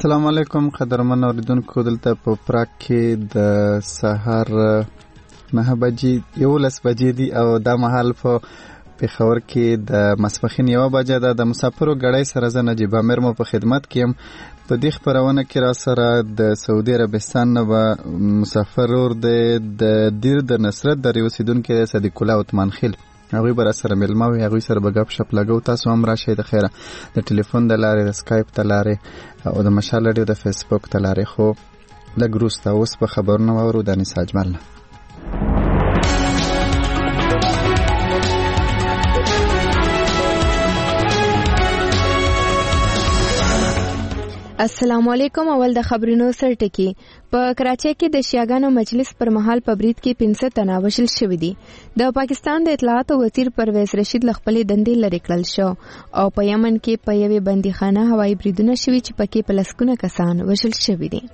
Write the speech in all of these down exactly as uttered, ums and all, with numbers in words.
السلام علیکم قدرمن اوریدونکو، دلته په پراګ کې د سهار نه بجې یولس بجې دي او دا مهال په پېښور کې د ماسپښین یوه بجه ده. د مسافرو ګړی سره زه نجیب امیر مو په خدمت کې یم. په دې خپرونه کې را سره د سعودي عربستان نه به مسافر ور د دیر د نصرت درې اوسېدونکی دی صدیق الله عثمان خیل، هغوی به را سره میلمه وي، هغوی سره به ګپ شپ لګو. تاسو هم راشئ د خیره د ټلیفون د لارې، د سکایپ د لارې او د مشال راډیو د فیسبوک د لارې. خو لږ وروسته اوس به خبرونه واورو د انیس اجمل نه. السلام علیکم. اول د خبرونو سرټکی. په کراچۍ کې د شیعاګانو مجلس پر مهال په برید کې پنځه تنه وژل شوي دي. د پاکستان د اطلاعاتو وزیر پرویز رشید له خپلې دندې لرې کړل شو او په یمن کې په یوې بندیخانه هوایي بریدونه شوي چې پکې په لسګونه کسان وژل شوي دي.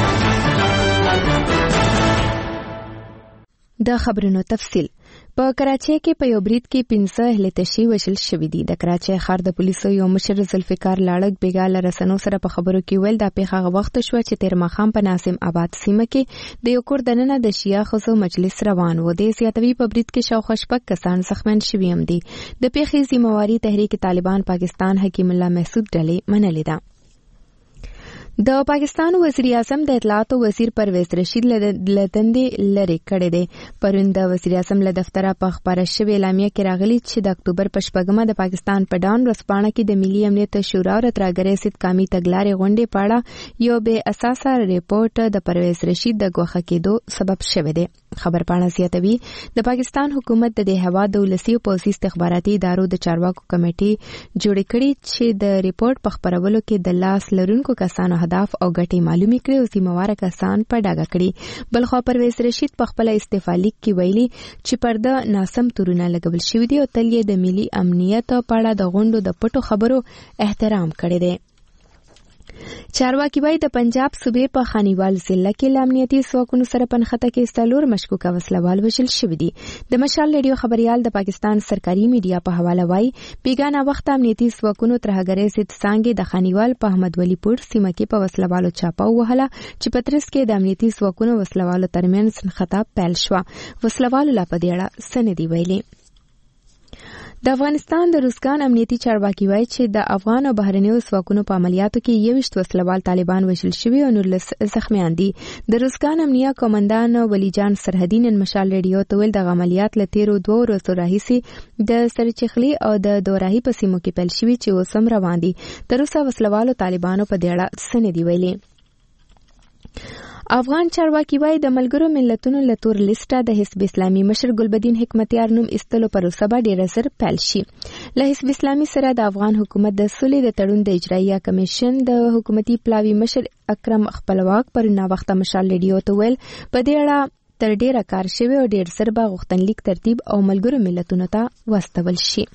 د خبرونو تفصیل. په کراچۍ کې په یو برید کې پنځه اهل تشیع وژل شوي دي. د کراچۍ ښار د پولیسو یو مشر ذوالفقار لاړک بیګا له رسنیو سره په خبرو کې ویل دا پیښه هغه وخت شوه چې تیر ماښام په ناظم آباد سیمه کې د یو کور دننه د شیعه ښځو مجلس روان و. د زیاتوي په برید کې شاوخوا شپږ کسان زخمیان شوي هم دي. د پیښې ذمہواري تحریک طالبان پاکستان حکیم الله محسود ډلې منلې ده. د پاکستان وزیر اعظم د اطلاعاتو وزیر پرویز رشید له دندې لرې کړی دی. پرون د وزیر اعظم له دفتره په خپاره شوې اعلامیه کې راغلي چې د اکتوبر په شپږمه د پاکستان په ډان ورځپاڼه کې د ملي امنیت شورا او ترهګرۍ ضد قامي تګلارې غونډې په اړه یو بې اساسه ریپورټ د پرویز رشید د ګوښه کېدو سبب شوی دی. خبرپاڼه زیاتوي د پاکستان حکومت د دې هوا د ولسي او پوځي استخباراتي ادارو د چارواکو کمیټې جوړې کړي چې د ریپورټ په خپرولو کې د لاس لرونکو کسانو هدف او ګټې معلومې کړي او ذمہوار کسان په ډاګه کړي. بلخوا پرویز رشید په خپل استعفا لیک کې ویلي چې پرده ناسم تورونه لګول شوي دي او تل یې د ملي امنیت په اړه د غونډو د پټو خبرو احترام کړی دی. چارواکي وايي د پنجاب صوبې په خانیوال ضلع کې له امنیتي ځواکونو سره په نښته کې څلور مشکوکه وسلوال وژل شوي دي. د مشال ریډیو خبریال د پاکستان سرکاري میډیا په حواله وايي بیګانه وخت امنیتي ځواکونو ترهګرۍ ضد څانګې د خانیوال په احمد ولی پور سیمه کې په وسلوالو چاپه ووهله چې په ترڅ کې د امنیتي ځواکونو وسلوالو ترمنځ نښته پیل شوه. وسلوالو لا په دې اړه څه نه دي ویلي. د افغانستان د روزګان امنیتي چارواکي وایي چې د افغان او بهرنیو ځواکونو په عملیاتو کې یوویشت وسلوال طالبان وژل شوي او نولس زخمیان دي. د روزګان امنیه قومندان ولی جان سرحدي نن مشال ریډیو ته ویل دغه عملیات له تیرو دوو ورځو راهیسې د سرچخلي او د دوراهي په سیمو کې پیل شوي چې اوس هم روان دي. تر اوسه وسلوالو طالبانو په دې اړه څه نه دي ویلي. افغان چارواکي وايي د ملګرو ملتونو له تور لیسټه د حزب اسلامي مشر ګلبدین حکمتیار نوم ایستلو پروسه به ډېر زر پیل شي. له حزب اسلامي سره د افغان حکومت د سولې د تړون د اجرایه کمیشن د حکومتي پلاوي مشر اکرم خپلواک پر ناوخته مشال ریډیو ته ویل په دې اړه تر ډېره کار شوی او ډېر زر به غوښتنلیک ترتیب او ملګرو ملتونو ته واستول شي.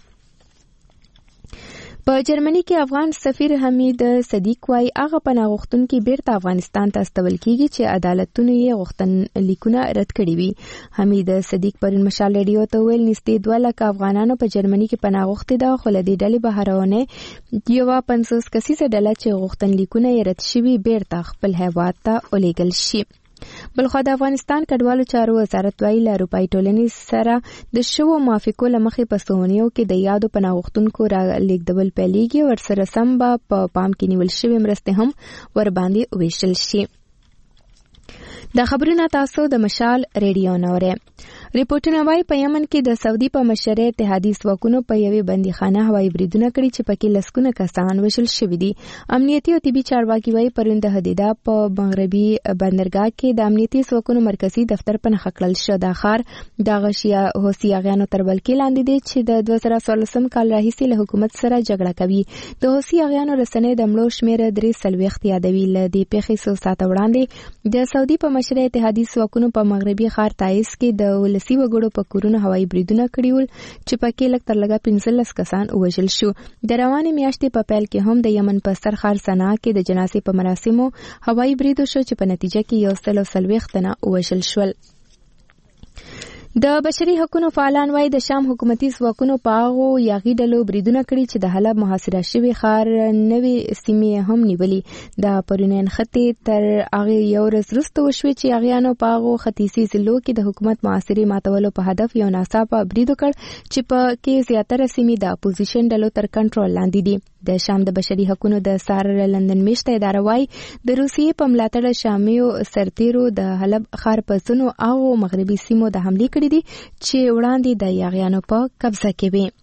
په جرمني کې افغان سفیر حمید صدیق وايي هغه پناه غوښتونکي بیرته افغانستان ته استول کیږي چې عدالتونو یې غوښتنلیکونه رد کړي وي. حمید صدیق پرون مشال ریډیو ته ویل نږدې دوه لکه افغانانو په جرمني کې پناه غوښتې ده خو له دې ډلې بهرونه یوه پنځوس کسیزه ډله چې غوښتنلیکونه یې رد شوي بیرته خپل هیواد ته ولېږل شي. بلخوا د افغانستان کډوالو چارو وزارت وايي له اروپایي ټولنې سره د شوو موافقو له مخې په څو کې د یادو پناه غوښتونکو را لیږدول پیلېږي. ورسره سم به په پام کې نیول شوې مرستې هم ورباندې وویشل شي. دا خبرونه تاسو د مشال ریډیو نه اورئ. ریپورټونه وايي په یمن کې د سعودي په مشرۍ اتحادي ځواکونو په یوې بندیخانه هوایي بریدونه کړي چې پکې لسګونه کسان وژل شوي دي. امنیتي او طبي چارواکي وايي پرون د حدیده په مغربي بندرګاه کې د امنیتي ځواکونو مرکزي دفتر په نښه کړل شو. دا ښار د غشیا حوثیانو تر ولکې لاندې دی چې د دوه زره څوارلسم کال راهیسې له حکومت سره جګړه کوي. د حوثیانو رسنۍ د مړو شمېر درې څلوېښت یادوي. له دې پیښې څو ساعته وړاندې د سعودي په مشرۍ اتحادي ځواکونو په مغربي ښار تایز کې د ولسي وګړو په کورونو هوایي بریدونه کړي ول چې پکې لږ تر لږه پنځلس کسان ووژل شو. د روانې میاشتې په پیل کې هم د یمن په ستر ښار سنا کې د جنازې په مراسمو هوایي برید وشو چې په نتیجه کې یو سل او څلوېښت تنه ووژل شول. د بشري حقوقو فعالان وايي د شام حکومتي ځواکونو په هغو یاغي ډلو بریدونه کړي چې د حلب محاصره شوي ښار نوې سیمې هم نیولې. د پرونی نښتې تر هغې یو ورځ وروسته وشوې چې یاغیانو په هغو ختیځي ضلعو کې د حکومت محاصرې ماتولو په هدف یو ناڅاپه برید وکړ چې په کې زیاتره سیمې د اپوزیشن ډلو تر کنټرول لاندې دي. د شام د بشري حقوقو د سار لندن میشته اداره وايي د روسیې په ملاتړ شامیو سرتیرو د حلب ښار په ځینو هغو مغربي سیمو د حملې کړې دي چې وړاندې د یاغیانو په قبضه کې وي.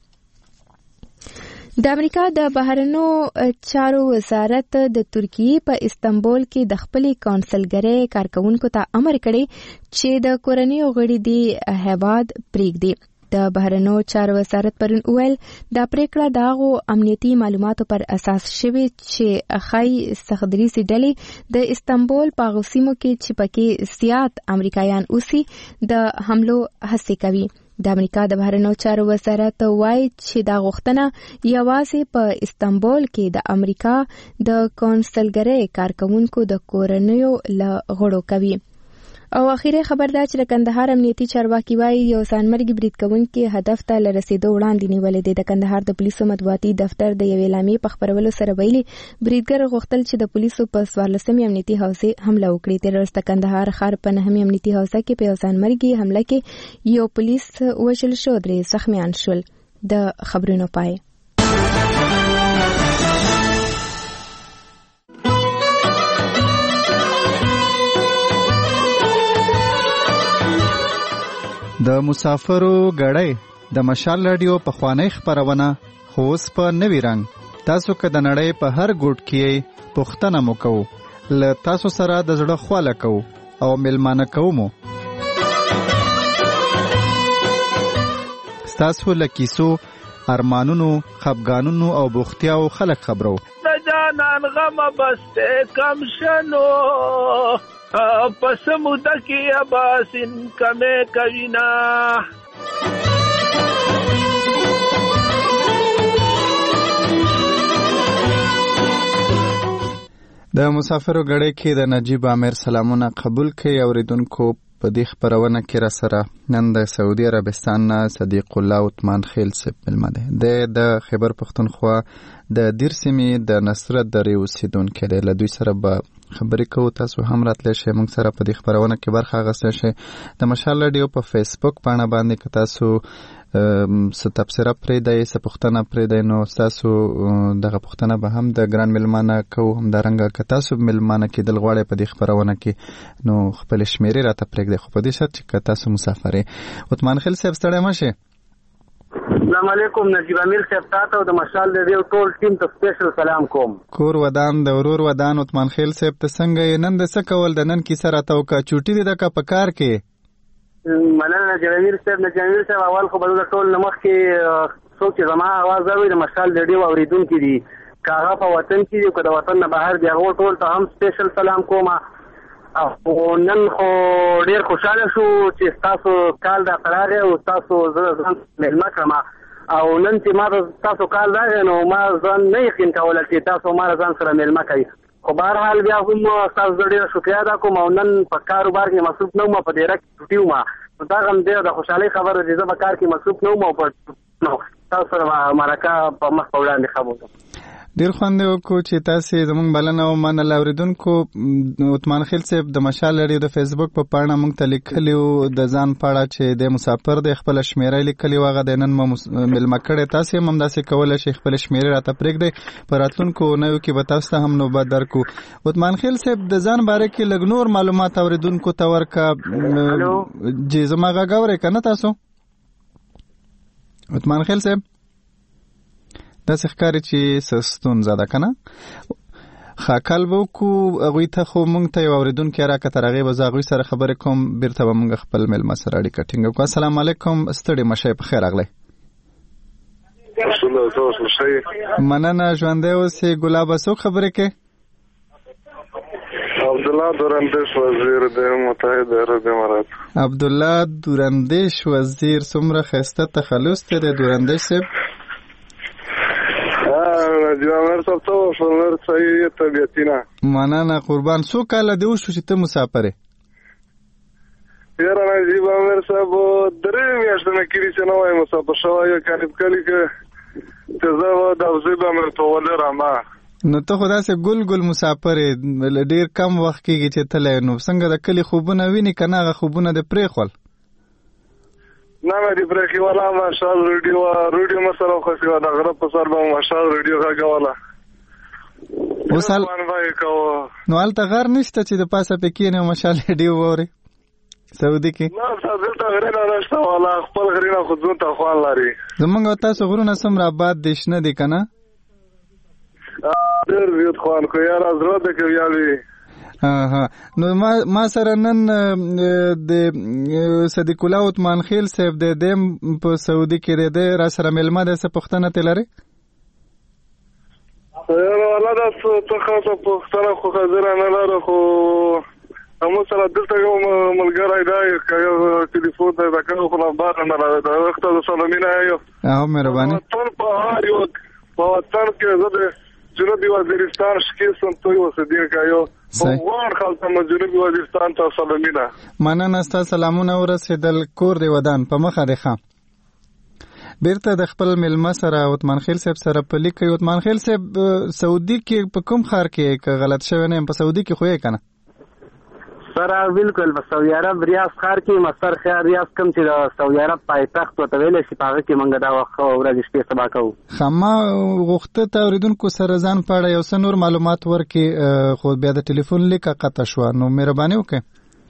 د امریکا د بهرنیو چارو وزارت د ترکیې په استنبول کې د خپلې کونسلګرۍ کارکونکو ته امر کړی چې د کورنیو غړي د هیواد پرېږدي. د بهرنیو چارو وزارت پرون وویل دا پریکړه د هغو امنیتي معلوماتو پر اساس شوې چې ښایي سختدریځي ډلې د استنبول په هغو سیمو کې چې پکې زیات امریکایان اوسي د حملو هڅې کوي. د امریکا د بهرنیو چارو وزارت وایي چې دا غوښتنه یوازې په استنبول کې د امریکا د کونسلګرۍ کارکونکو د کورنیو له غړو کوي. او اخیری خبر دا چې د کندهار امنیتي چارواکي وايي یو ځانمرګي برید کوونکي هدف ته لرسېدو وړاندې نیولې دي. د کندهار د پولیسو مطبوعاتي دفتر د یوې اعلامیې په خپرولو سره ویلي بریدګر غوښتل چې د پولیسو په څوارلسمې امنیتي حوزې حمله وکړي. تېره ورځ د کندهار ښار په نهمې امنیتي حوزه کې په یو ځانمرګي حمله کې یو پولیس وژل شو، درې زخمیان شول. د خبرونو پای. د مسافرو غړی د مشال رادیو په خوانی خبرونه خو اوس په نوی رنګ. تاسو که د نړۍ په هر ګوټ کې پوښتنه مو کوو، له تاسو سره د زړه خواله کوو او میلمانه کوو مو. ستاسو له کیسو، ارمانونو، خفګانونو او بوختیاو خلک خبرو. د جانان غم بسته کم شنو پس مودا کی اباسن کمه کوینا. د مسافرو غړي کې د نجیب عامر سلامونه قبول کړي. اوریدونکو په دې خبرونه کې را سره نن د سعودي عربستان نه صدیق الله عثمان خیل صاحب ملمه ده. د خیبر پښتونخوا د دیر سیمې د نصرت درې اوسیدونکی دی. له دوی سره به خبرې کوو. تاسو هم راتلی شئ موږ سره په دې خبرونه کې برخه اخیستی شئ. د مشال رادیو په فیسبوک پاڼه باندې که تاسو څه تبصره پرېږدئ، څه پوښتنه پرېږدئ، نو ستاسو دغه پوښتنه به هم د ګران میلمانه کوو. همدارنګه که تاسو میلمانه کېدل غواړئ په دې خبرونه کې نو خپلې شمېرې راته پرېږدئ، خو په دې شرط چې که تاسو مسافر یې. عثمان خیل صاحب ستړی مه شئ. السلام علیکم. نجیب امیر صاحب تاسو د مشال رادیو ټول ټیم ته سپیشل سلام کوم. کور ودان د ورور ودان. عثمان خیل صاحب ته څنګه یې؟ نن د څه کول؟ د نن کیسه راته وکړه. چوټي دې ده که په کار کې؟ مننه نجیب امیر صاحب. نجیب امیر صاحب اول خو به د ټول نه مخکې څوک چې زما اواز اوري د مشال رادیو اورېدونکي دي، که هغه په وطن کې دي که د وطن نه بهر دي، هغو ټول ته هم سپیشل سلام کوم. او نن خو ډېر خوشحاله شو چې ستاسو کال راته راغی او ستاسو زه ځان مېلمه کړم. او نن چې ما تاسو کال راغی نو ما ځان نه یقین کوله چې تاسو ما ځان سره مېلمه کوي. خو بهرحال بیا هم ستاسو زه ډېره شکریا ادا کوم. او نن په کاروبار کې مصروف نه وم، په ډېره کې چوټي وم. نو دا هم ډېره د خوشحالۍ خبره چې زه په کار کې مصروف نه وم او په تاسو سره مرکه په مخ په وړاندې ښه بوتم. ډیر خوند وکړو چې تاسو زموږ بلنه ومنله. اوریدونکو عثمان خیل صاحب د مشال رادیو د فیسبوک په پاڼه موږ ته لیکلي وو د ځان په اړه چې د مسافر د خپل شمیره لیکلي و، هغه د نن مو مېلمه کړی. تاسو هم همداسې کولی شئ خپل شمیرې راته پرېږدئ. په راتلونکو اونیو کې به تاسو ته هم نوبت درکو. عثمان خیل صاحب د ځان باره کې لږ نور معلومات اوریدونکو ته ورکړه. جی زما غږ اورئ که نه تاسو؟ عثمان خیل صاحب داسې ښکاري چې څه ستونزه ده که نه؟ ښه کال به وکړو. هغوی ته خو موږ ته یو اورېدونکی راکړه، تر هغې به زه هغوی سره خبرې کوم، بېرته به موږ خپل مېلمه سره اړیکه ټینګه کړو. السلام علیکم. ستړي مه شئ، په خیر راغلی. مننه، ژوندی اوسئ. ګلابه څوک خبرې کوي؟ عبدالله دورندیش وزیر د متحده عرب امارات. عبدالله دورندیش وزیر، څومره ښایسته تخلص دی د دورندیش صاحب. نجیب عامر صاحب ته وفرمر صحیح طبیعتی نه. مننه قربان. څو کاله دې وشو چې ته مسافر یې؟ یاره نجیب امیر صاحب درې میاشتې نه کېږي چې نه وای مسافر شوی یم قریب کلي کې چې زه به د اوزې به مې ورته رامه نو ته خو داسې ګل ګل مسافر یې ډېر کم وخت کېږي چې تللی نو څنګه د کلي خوبونه ویني که نه هغه خوبونه دې پرېښول نه مې دې پرېښوله مشال ریډیو ریډیو مې سره وخوښې وه د غره په سر به مشال ریډیو غږوله اوس نو هلته غر نشته چې د پاسه پې کښېنې او مشال ریډیو واورې سعودي کې نه دلته غرونه نشته والا خپل غرونه خو ځون ته خوان لري زمونږ او تاسو غرونه څومره آباد دي شنه دي که نه ډېر زیات خوان کو یاره زړه د کې ویالي نو ما ما سره نن د صدیق الله عثمان خیل صاحب د دیم په سعودي کې د را سره ملما د څه پښتنه تلره یاره والا د څه خاصه پښتنه خو حاضر نه لاره خو همو سره دلته یو ملګری دی ټلیفون ته دا کوم خو بار نه راځي دا وخت د سلامینه یو او مهرباني ټول په هر یو په وطن کې زه د جنوبي وزیرستان شکې سم ته اوسېدونکی یو غواړ خلک ته جنوبي وزیرستان ته سلامینه مننه ستا سلامونه ورسېدل کور دی ودان په مخه دی ښه بیرته د خپل مېلمه سره عثمان خیل صاحب سره په لیک کوي عثمان خیل صاحب سعودي کې په کوم ښار کې که غلط شوی نه یم په سعودي کې خو یې که نه سره بالکل په سعودي عرب ریاض ښار کې مستر خیر ریاض کوم چې د سعودي عرب پایتخت ورته ویلی شي په هغه کې موږ دا وخت ورځې شپې سبا کوو ښه ما غوښته ته اورېدونکو سره ځان په اړه یو څه نور معلومات ورکړي خو بیا د ټلیفون لیکه قطع شوه نو مهرباني وکړئ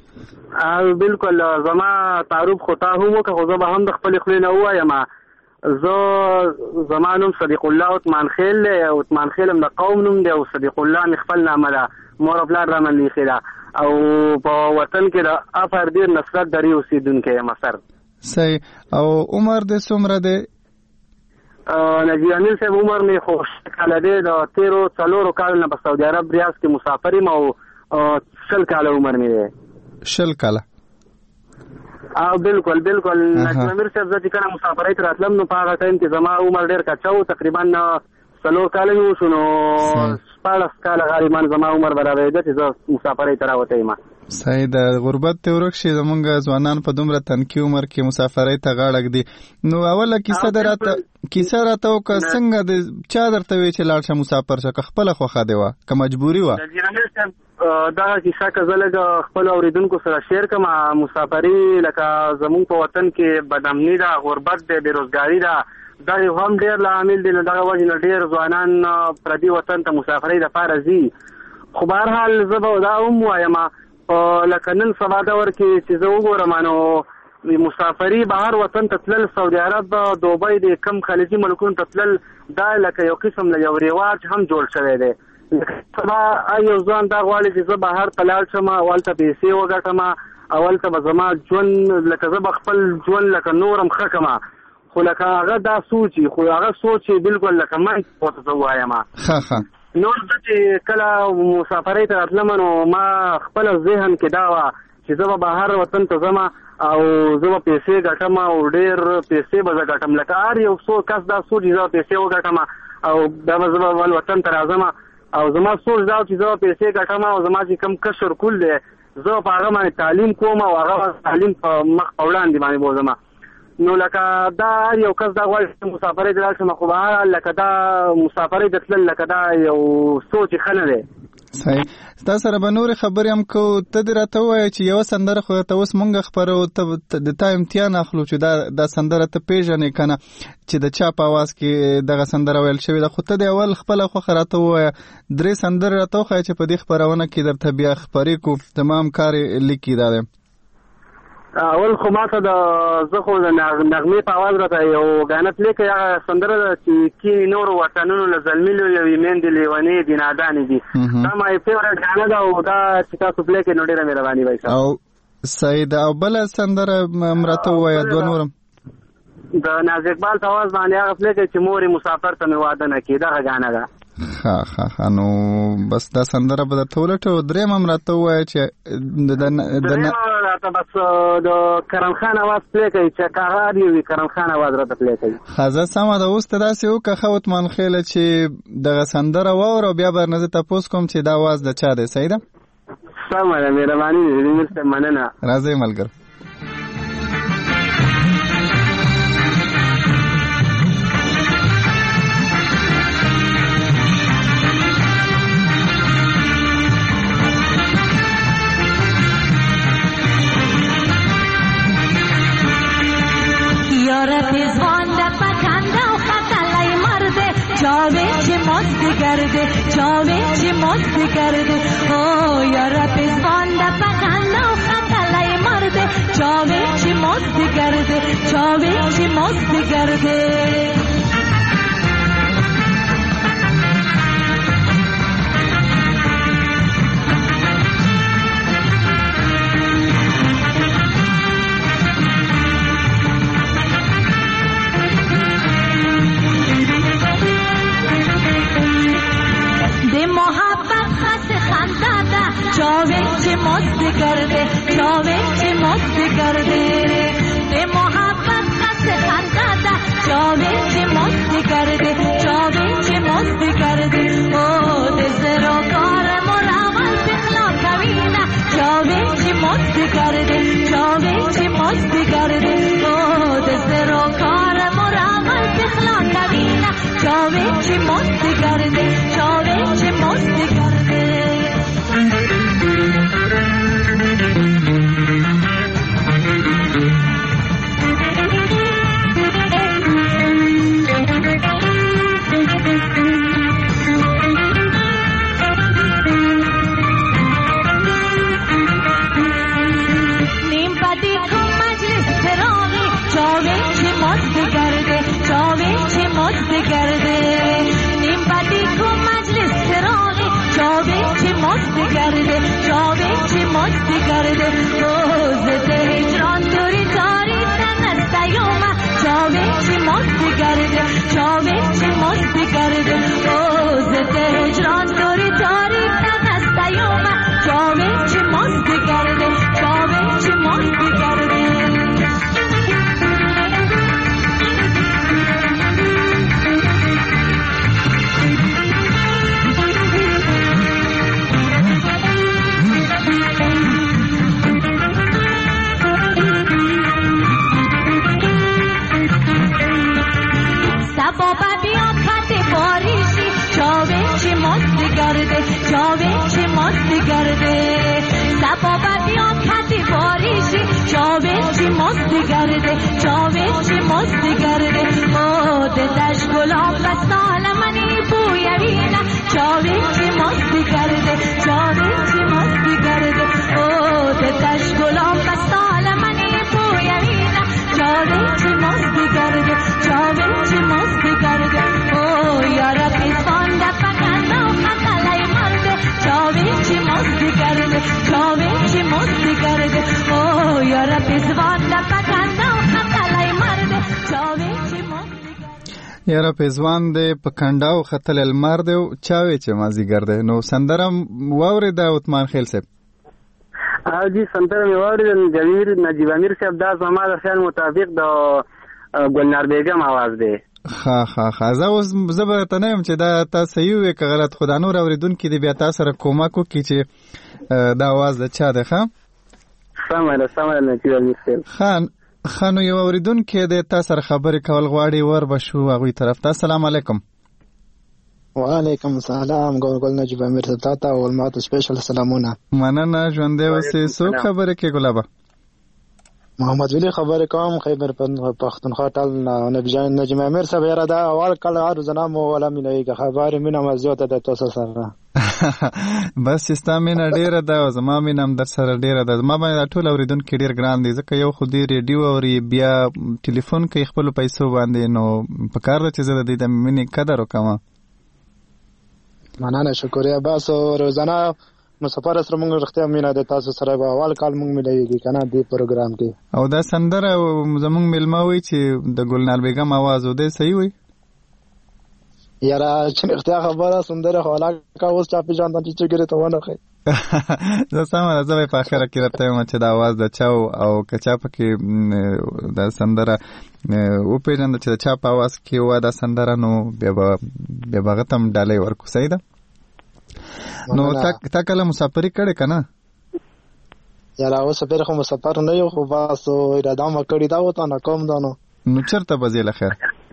بالکل زما تعارف خو تا هم وکړه خو زه به هم د خپلې خولې نه ووایم زه زما نوم صدیق الله عثمان خیل دی عثمان خیل هم د قوم نوم دی او صدیق الله مې خپل نامه ده مور او پلار رامن لیکې ده او په وطن کې د افر ډیر نصرت درې اوسېدونکی یم سر صحیح او عمر دې څومره دی نجیب امیر صاحب عمر مې خو کاله دی د تېرو څلورو کالو نه په سعودي عرب ریاض کې مسافر یم او شل کاله عمر مې دی شل کاله او بالکل بالکل نجیب امیر صاحب زه چې کله مسافرۍ ته راتلم نو په هغه ټایم کې زما عمر ډېر کچه و تقریبا څلور کاله مې وشو نو شپاړس کاله غالبا زما عمر برابرېده چې زه مسافرۍ ته راوتی یم صحیح د غربت ته ورک شي زمونږ ځوانان په دومره تنکي عمر کې مسافرۍ ته غاړه ږدي نو اوله کیسه در راته کیسه راته وکړه څنګه د چا درته وی چې لاړ شه مسافر شه که خپله خوښه دې وه که مجبوري وه دغه کیسه که زه لږ خپلو اورېدونکو سره شیر کړم مسافري لکه زمونږ په وطن کې بدامني ده غربت دی بېروزګاري ده دا یو هم ډېر لامل دی نو دغه وجې نه ډېر ځوانان پردي وطن ته مسافرۍ دپاره ځي خو بهرحال زه به دا هم وایم لکه نن سبا دور کې چې زه وګورم نو مسافري بهر وطن ته تلل سعودي عرب دوبۍ د کم خلیجي ملکونو ته تلل دا لکه یو قسم له یو رواج هم جوړ شوی دی سبا یو ځوان دا غواړي چې زه بهر ته لاړ شم او هلته پیسې وګټم او هلته به زما ژوند لکه زه به خپل ژوند لکه نورم ښه کړم خو لکه هغه دا سوچي خو هغه سوچي بالکل لکه من ورته زه ووایم نور زه چې کله مسافرۍ ته راتلم نو ما خپل ذهن کې دا وه چې زه به بهر وطن ته ځم او زه به پیسې ګټم او ډېر پیسې به زه ګټم لکه هر یو څو کس دا سوچ چې زه به پیسې وګټم او بیا به زه به بل وطن ته راځم او زما سوچ دا چې زه به پیسې ګټم او زما چې کوم کشر کول دی زه په هغه باندې تعلیم کوم او هغه تعلیم په مخ په وړاندې باندې بوځم نو لکه دا یو کس دا غواړي چې مسافرۍ ته لاړ شم خو بهرحال لکه دا مسافرۍ ته تلل لکه دا یو سوچ ښه نه دی صحیح ستا سره به نورې خبرې هم کوو ته دې راته ووایه چې یوه سندره خو ته اوس مونږ خپرو ته د تا امتحان اخلو چې دا دا سندره ته پېژنې که نه چې د چا په اواز کې دغه سندره ویل شوې ده خو ته د اول خپله خوښه راته ووایه درې سندرې راته وښایه چې په دې خپرونه کې درته بیا خپرې کړو زما هم کار لیکي دا دی اول خو ما ته د زه خو د نغمې په اواز راته یو ګانه پلی کوي هغه سندره ده چې کینې نورو وطنونو له زلمي لویوي میندې لیونې دي نادانې دي دا مای فیورټ ګانه ده او دا چې تاسو پلی کوئ نو ډېره مهرباني وایي او صحیح ده او بله سندره هم راته ووایه دوه نورم د ناز اقبال په اواز باندې هغه پلی کوي چې مورې مسافر ته مې واده نه کړي دغه ګانه ده ښه ښه ښه نو بس دا سندره به درته ولټو درېیم هم راته ووایه چې درېیم راته بس د کرم خان اواز پلی کوي چې کاغه دې وي کرم خان اواز راته پلی کوي ښه زه سمه ده اوس ته داسې وکړه ښه عثمان خیله چې دغه سندره واوره او بیا به نه زه تپوس کوم چې دا اواز د چا دی صحیح ده سمه ده مهرباني دې مننه راځئ ملګرو کرده چاوی چی مست کرده او یارا پیزوان دا پخنده و خطلای مرده چاوی چی مست کرده چاوی چی مست کرده چاوی چی مست کرده چاوی چی مست کرده به محبت خس خنده چاوی چی مست کرده چاوی چی مست کرده او دزر و کار مراول بخلا کوینا چاوی چی مست کرده چاوی چی مست کرده او دزر و کار مراول بخلا کوینا چاوی چی مست کرده چاوی چی مست کرده یاره پیزوان دی پکنده و خطل المر دی و چاوی چه مازیگر دی نو سندرم واوری دا عثمان خیل صاحب او جی سندرم واوری دا جویر نجیب امیر صاحب دا زما دا خیال مطابق دا گلنار بیگم آواز دی خا خا خا زه اوس زه به ته نه یم چې دا تا صحیح وی که غلط خدا نور اوریدونکي دی بیا تا سره کومک وکړي چې دا آواز د چا دی ښه سمه ده سمه ده نجیب امیر صاحب خان خانو یو اوریدونکي دی تا سره خبرې کول غواړي ور به شو هغوی طرف ته السلام علیکم وعلیکم السلام ګل ګل نجیب امیر صاحب تا ته او ما ته سپیشل سلامونه مننه ژوندی اوسې څوک خبرې کوي ګلابه محمد ولی خبر کوم خیبر پختونخوا ټال نبی جان نجم امیر صاحب یاره دا اول کله هر زنام ولا مینه خبر مینه مزیات د تاسو سره بس سیستم نه ډیره دا زما مینم در سره ډیره ده ما باندې ټول اوریدونکو ډیر ګران دي ځکه یو خو دی ریډیو او بیا ټلیفون کوي خپل پیسو باندې نو په کار ده چې زه د دې د مینې قدر وکم مننه شکریا بس روزانه مسافر سره موږ رښتیا مینه د تاسو سره په اول کال موږ ملایږي کنه دې پروګرام کې او دا سندره زموږ ملما وي چې د ګلنار بیگم आवाज و دې صحیح وي یاره چې رښتیا خبره سندره خلا کا اوس چا په ځان ته چې ګره ته ونه خي زه سم زه په اخر کې راته یم چې دا आवाज د چاو او کچا پکې دا سندره او په جن چې چا په आवाज کې و دا سندره نو بیا بیا بغتم ډالې ورکو صحیح ده نو تا تا کله مسافری کړه کنه یاره اوس په خو مسافر نه یو خو باسو اراده ما کړی دا وته نه کوم دانو نو چرته بزیل خیر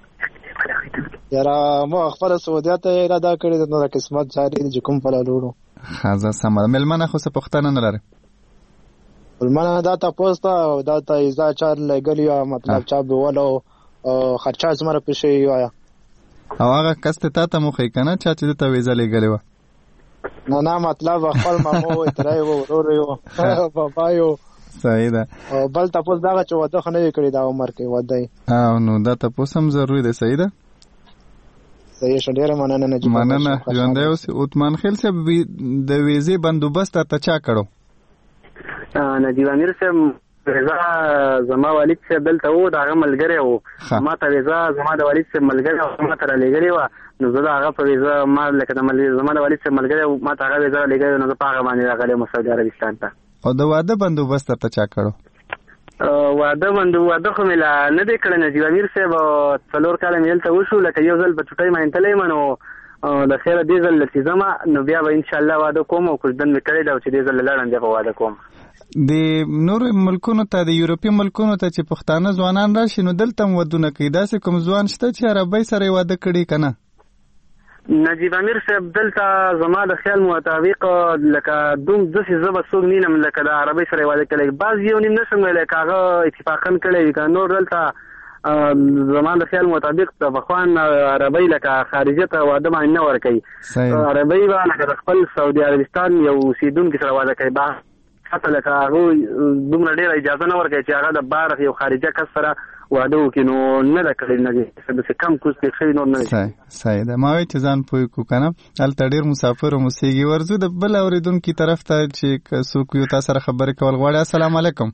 یاره مو خبر سعودیت اراده کړی نو قسمت جاری چې کوم په لورو خازه سم ملمنه خو څه پښتنه نه لري ملمنه دا تاسو ته دا ته ایزا چار لګلی مطلب چا به ولو خرچه زمره پېښې یو او هغه کس ته تا ته مو ښیي که نه چا چې ده ته ویزه لېږلې وه؟ نه نه مطلب خپل مامو و ترای و ورور یو بابا یو. صحیح ده. او بل تپوس دغه چې واده خو نه وي کړی دا عمر کې واده او نو دا تپوس هم ضروري دی. صحیح ده. صحیح شه ډېره مننه نجیب مننه ژوندی اوسې. عثمان خیل صاحب د ویزې بندوبست ته چا کړو؟ نجیب امیر صاحب ویزا زما والد صاحب دلته و د هغه ملګری و. ما ته ویزا زما د والد صاحب ملګری و ما ته رالیږلې وه. نو زه د هغه په ویزا ما لکه د زما د والد صاحب ملګری و ما ته هغه ویزا رالیږلې نو زه په هغه باندې راغلی وم سعودي عربستان ته. او د واده بندوبست ته چا کړو؟ واده بندو واده خو مې لا نه دی کړی نجیب امیر صاحب. څلور کاله مې دلته وشو لکه یو ځل په چوټۍ باندې تللی یم نو د خیره دې ځل چې ځم نو بیا به انشاءالله واده کوم او کوژدن مې کړی ده چې دې ځل لاړم بیا به واده کوم. د نورو ملکونو ته د یورپي ملکونو ته چې پښتانه ځوانان راشي نو دلته هم ودونه کوي. داسې کوم ځوان شته چې عربۍ سره یې واده کړي که نه؟ نجیب امیر صاحب دلته زما د خیال مطابق لکه دوم داسې زه به څوک نینم لکه د عربۍ سره یې واده کړی. بعض یو نیم نشم ویلی که هغه اتفاقا کړی وي که نور دلته زما د خیال مطابق د پخوان عربۍ لکه خارجه ته واده باندې نه ورکوي. عربۍ به لکه د خپل سعودي عربستان یو اوسېدونکي سره واده کوي. حتی لکه هغه دومره ډېره اجازه نه ورکوي چې هغه د بار یو خارجه کس سره واده وکړي نو نه ده کړی. نه داسې کم کوز پېښ شوي نور نه دی. صحیح ده. ما وایي چې ځان پوه کړو که نه. هلته ډېر مسافر هم اوسېږي. ورځو د بل اورېدونکي طرف ته چې که څوک یو تا سره خبرې کول غواړي. السلام علیکم.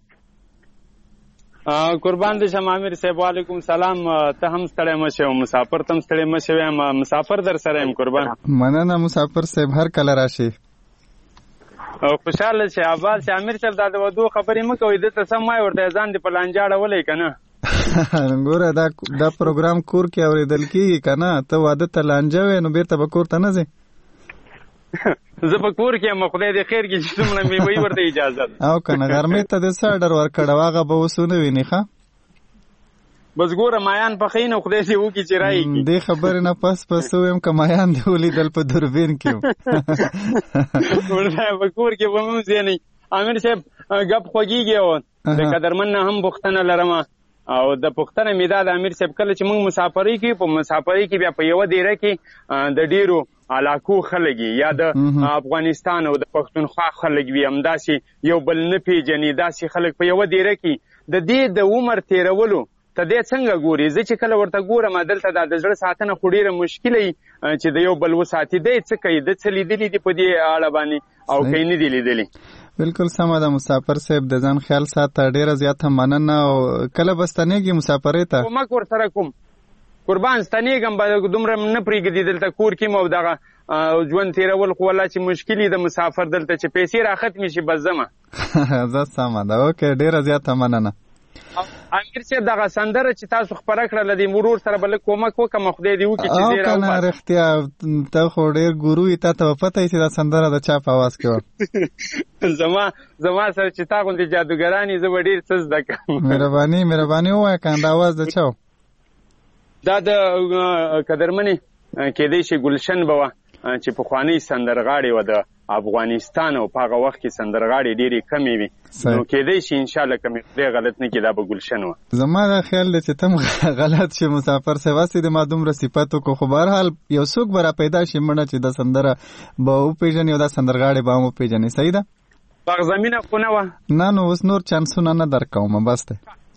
قربان دې شم امیر صاحب. وعلیکم سلام. ته هم ستړی مه شې او مسافر ته هم ستړی مه شې. مسافر در سره یم قربان. مننه مسافر صاحب هر کله راشي. او خوشحاله شي آباد شي. امیر صاحب دا د ودو خبرې مه کوئ دته سم وایي ورته ځان دې په لانجه اړولی که نه. ګوره دا دا پروګرام کور کې اورېدل کېږي که نه. ته واده ته لانجه وې نو بېرته به کور ته نه ځې. زه په کور کې یم خدای دې خیر کړي چې څومره مې وایي ورته اجازه ده. او که نه غرمې ته دې څه اډر ورکړی و هغه به اوس ونه وینې ښه. بس ګوره مایان پخوي نو خدای دې وکړي چې رایې کړي. دې خبرې نه پس پس ویم که مایان دې ولیدل په دوربین کې په کور کې به مې هم ځینئ. امیر صاحب ګپ خوږېږي او د قدرمن نه هم پوښتنه لرم او د پوښتنه مې دا د امیر صاحب کله چې موږ مسافرۍ کوي په مسافرۍ کې بیا په یوه دیره کې د ډېرو علاقو خلک یا د افغانستان او د پښتونخوا خلک وي همداسې یو بل نه پېژني. داسې خلک په یوه دیره کې د دې د عمر تېرولو ته دې څنګه ګوري؟ زه چې کله ورته ګورم دلته دا د زړه ساتنه خو ډېره مشکله وي چې د یو بل وساتي. دی څه کوي؟ ده څه لیدلي دي په دې اړه باندې او که یې نه دي لیدلي؟ بالکل سمه ده مسافر صاحب. د ځان خیال ساته. ډېره زیاته مننه. او کله به ستنېږي مسافرۍ ته؟ کومک ورسره کوم قربان. ستنېږم به دومره نه پرېږدي دلته کور کې م او دغه ژوند تېرول خو والله چې مشکل د مسافر دلته چې پیسې را ختمې شي بس ځمه. زه سمه ده. اوکې ډېره زیاته مننه. امیر صاحب دغه سندره چې تاسو خپره کړله د مرور سره به لږ کومک وکړم خدای دې وکړي چې زه یې راوباسم. او که نه رښتیا ته خو ډېر ګورو یې. تا ته به پته وي چې دا سندره د چا په اواز کې وه. زما زما سره چې تا غوندې جادوګران یې زه به ډېر څه زده کړم. مهرباني مهرباني ووایه که دا اواز د چا و؟ دا د قدرمنې کېدی شي ګلشن به وه چې پخوانۍ سندرغاړې وه د افغانستان او په هغه وخت کې سندرغاړې ډېرې کمې وي نو کېدی شي انشاءالله که مې خدای غلط نه کړي دا به ګلشن وه. زما دا خیال دی چې ته هم غلط شي مسافر صاحب. هسې د ما دومره صفت وکړو خو بهرحال یو څوک به را پیدا شي مړه چې دا سندره به وپېژني او دا سندرغاړې به هم وپېژني. صحیح ده؟ بغزمینه خو نه وه. نه نو اوس نور چانسونه نه در کومه بس دی.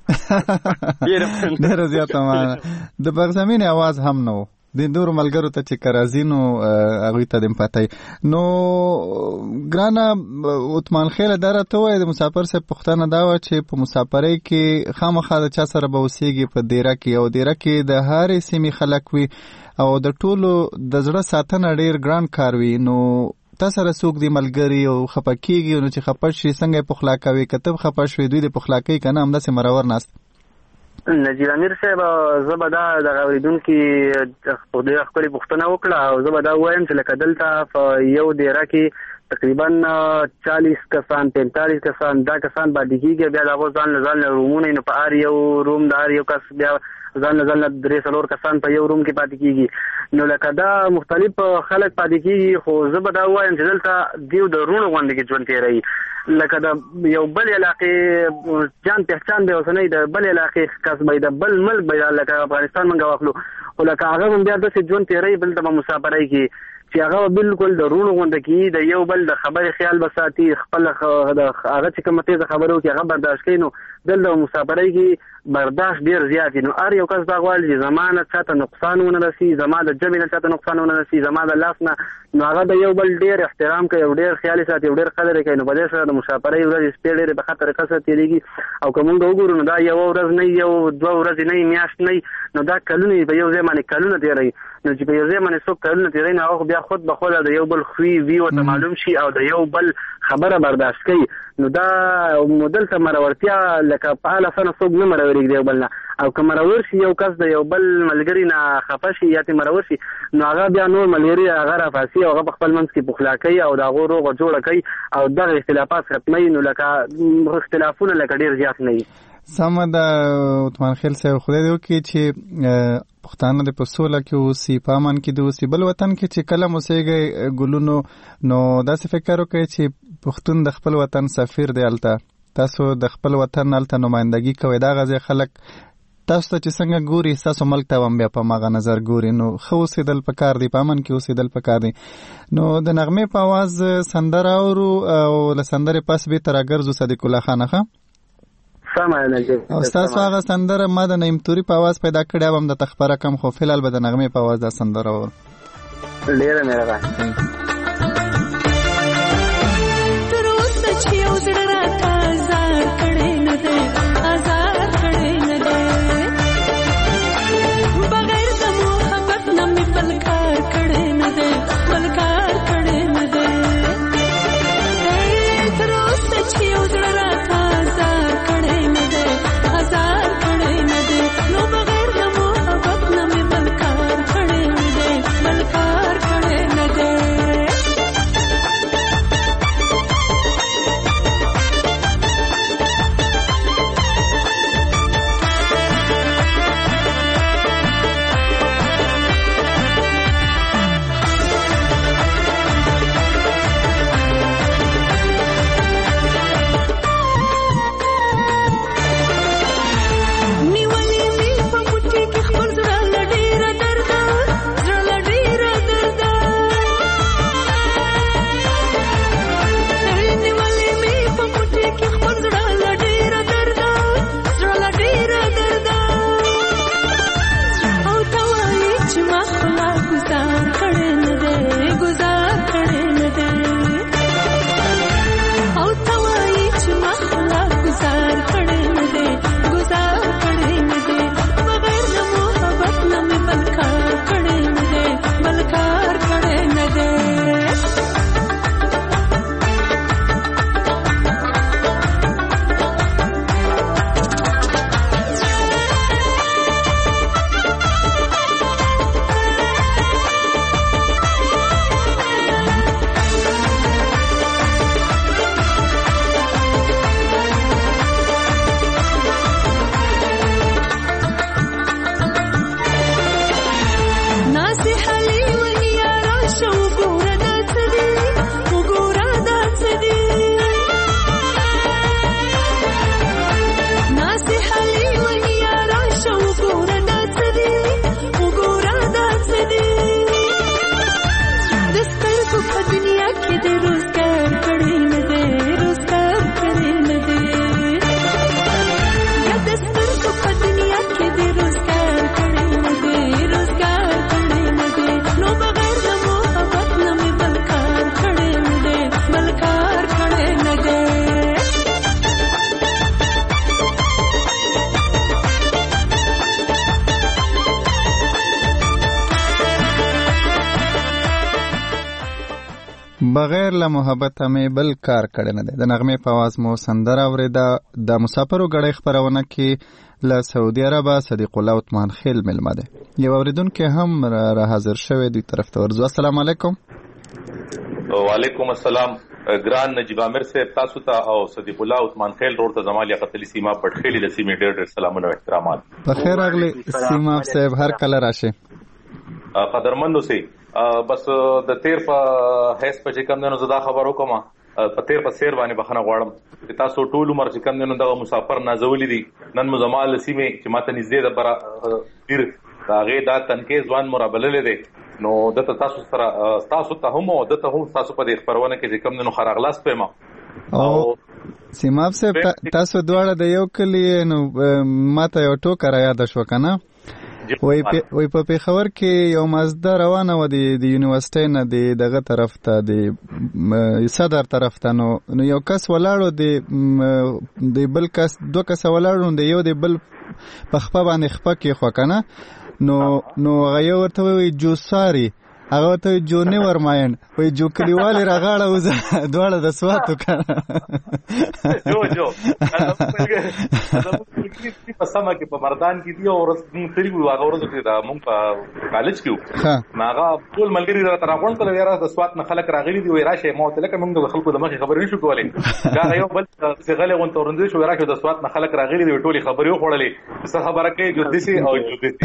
ډېره زیاته مننه. د بغزمینې اواز هم نه و. د نورو ملګرو ته چې که راځي نو هغوی ته دې پته وي. نو ګرانه عثمان خیله دا راته ووایه د مسافر صاحب پوښتنه دا وه چې په مسافرۍ کې خامخا د چا سره به اوسېږي په دیره کې او دیره کې د هرې سیمې خلک وي او د ټولو د زړه ساتنه ډېر ګران کار وي. نو تا سره څوک دی ملګري او خفه کېږي نو چې خفه شي څنګه یې پخلا کوي؟ که ته خفه شوې دوی دې پخلا کوي که نه همداسې مرور ناست؟ نجیب امیر صاحب زه به دا دغه اورېدونکي ډېره ښکلې پوښتنه وکړه او زه به دا ووایم چې لکه دلته په یو دیره کې تقریبا چالیس کسان پینتالیس کسان دا کسان باندې کېږي. بیا د هغو ځان له ځان له رومونه نو په هر یو روم د هر یو کس بیا ځان له ځان له درې څلور کسان په یو روم کې پاتې کېږي. نو لکه دا مختلف خلک پاتې کېږي، خو زه به دا ووایم چې دلته دیو د روڼو غوندې کې ژوند تېروي. لکه د یو بل علاقې جان پهچان به اوسنۍ د بل علاقې کس به د بل ملک به لکه افغانستان موږ واخلو، خو لکه هغه هم بیا داسې ژوند تېروي بل ته به مسافرۍ کې چې هغه بالکل د روڼو غونډه کې د یو بل د خبرې خیال به ساتي، خپل د هغه چې کومه تیزه خبره وکړي هغه برداشت کوي. نو دلته مسافرۍ کې برداشت ډېر زیات وي. نو هر یو کس دا غواړي چې زما نه چاته نقصان ونه رسي، زما د ژبې نه چاته نقصان ونه رسي، زما د لاس نه. نو هغه د یو بل ډېر احترام کوي او ډېر خیال ساتي او ډېر قدر کوي. نو په دې سره د مسافرۍ ورځې سپې ډېرې په ښه طریقه سره تېرېږي. او که موږ وګورو نو دا یوه ورځ نه یو دوه ورځې نه میاشت نه، نو دا کلونه په یو ځای باندې کلونه تېروي. نو چې په یو ځای باندې څوک کلونه تېروي نو هغه بیا خود به خود د یو بل خوی وي ورته معلوم شي او د یو بل خبره برداشت کوي. نو دا دلته مرورتیا لکه په حاله سنه څوک نه مرورېږي د یو بل نه. او که مرور شي یو کس د یو بل ملګري نه خفه شي یا ترې مرور شي نو هغه بیا نور ملګري هغه رافاسي او هغه په خپل منځ کې پخلا کوي او د هغو روغه جوړه کوي او دغه اختلافات ختموي. نو لکه اختلافونه لکه ډېر زیات نه وي. سمه ده عثمان خیل صاحب، خدای دې وکړي چې پښتانه د په سوله کې اوسي، په امن کې د اوسي. بل وطن کې چې کله موسیږي ګلونو نو داسې فکر وکړئ چې پښتون د خپل وطن سفیر دی. هلته تاسو د خپل وطن هلته نمایندګي کوئ. دا غځې خلک تاسو ته چې څنګه ګوري ستاسو ملک ته هم بیا په هماغه نظر ګوري. نو ښه اوسېدل پکار دی، په امن کې اوسېدل پکار دی. نو د نغمې په اواز سندره اورو او له سندرې پس بېرته راګرځو صدیق الله خان ښه او ستاسو هغه سندره ما د نعیم توري په اواز پیدا کړې وه هم درته خپره کړم، خو فلحال به د نغمې په اواز دا سندره اورو. ډېره مهرباني. تر اوسه چې یو زړه راته ازار کړی نه دی، ازار کړی نه دی، بغیر د محبت نه مې بل کار کړی نه دی، بل کار کړی نه دی. تر اوسه چې یو زړه راته ازار کړی نه دی، ازار کړی نه دی، نو بغیر د محبت نه مې بل کار کړی نه دی، بل کار کړی نه دی. بغیر له محبت مې بل کار کړی نه دی. د نغمې په اواز مو سندره اورېده. د مسافرو ګړۍ خپرونه کې له سعودي عربه صدیق الله عثمان خیل مېلمه دی. یو اورېدونکی هم را حاضر شوی دوی طرف ته ورځو. السلام علیکم. وعلیکم السلام ګران نجیب عامر صاحب تاسو ته او صدیق الله عثمان خیل روډ ته زما لیاقتي سیما پټخېلی د سیمې ډېر ډېر سلامونه او احترامات. بخیر راغلی سیما صاحب، هر کله راشه. قدرمنو سي بس د تیر په هیڅ په چې کوم دنو زدا خبر وکم په تیر په سیر باندې بخنه غواړم چې تاسو ټول عمر چې کوم دنو دغه مسافر نازولې دي نن مزمال سیمه چې ماته نږدې د پر تیر هغه دا تنکي ځوان مرابلل دي نو دته تاسو سره تاسو ته هم او دته هم تاسو په دې خبرونه کې چې کوم دنو خراغلاس پېما او سیما صاحب تاسو دواړه د یو کلی نو ماته یو ټوکر یاد شو کنه وای په وای په پیښور کې یو مزده روانه و د یونیورسيټي نه د دغه طرف ته د صدر طرف ته نو یو کس ولاړو د د بل کس دوه کس ولاړو د یو د بل په خپه باندې خپه کې خو کنه نو نو غيو ورته وي جوساري هغه ته جو نه ورماین وای جو کلیواله راغاړه وځه دواړه د سواتو کنه جو جو په سما کې په مردان کې دی او ورځ موږ تریو هغه ورځ کې دا موږ په کالج کې ناغه ټول ملګری را تراغون کله یاره د سوات نه خلک راغلي دی وای راشه مو ته لکه موږ د خلکو د مخې خبرې نشو کولای دا یو بل څه غلې غون تورندې شو راشه د سوات نه خلک راغلي دی ټولي خبرې وخوړلې څه خبره کوي جو دسي او جو دسي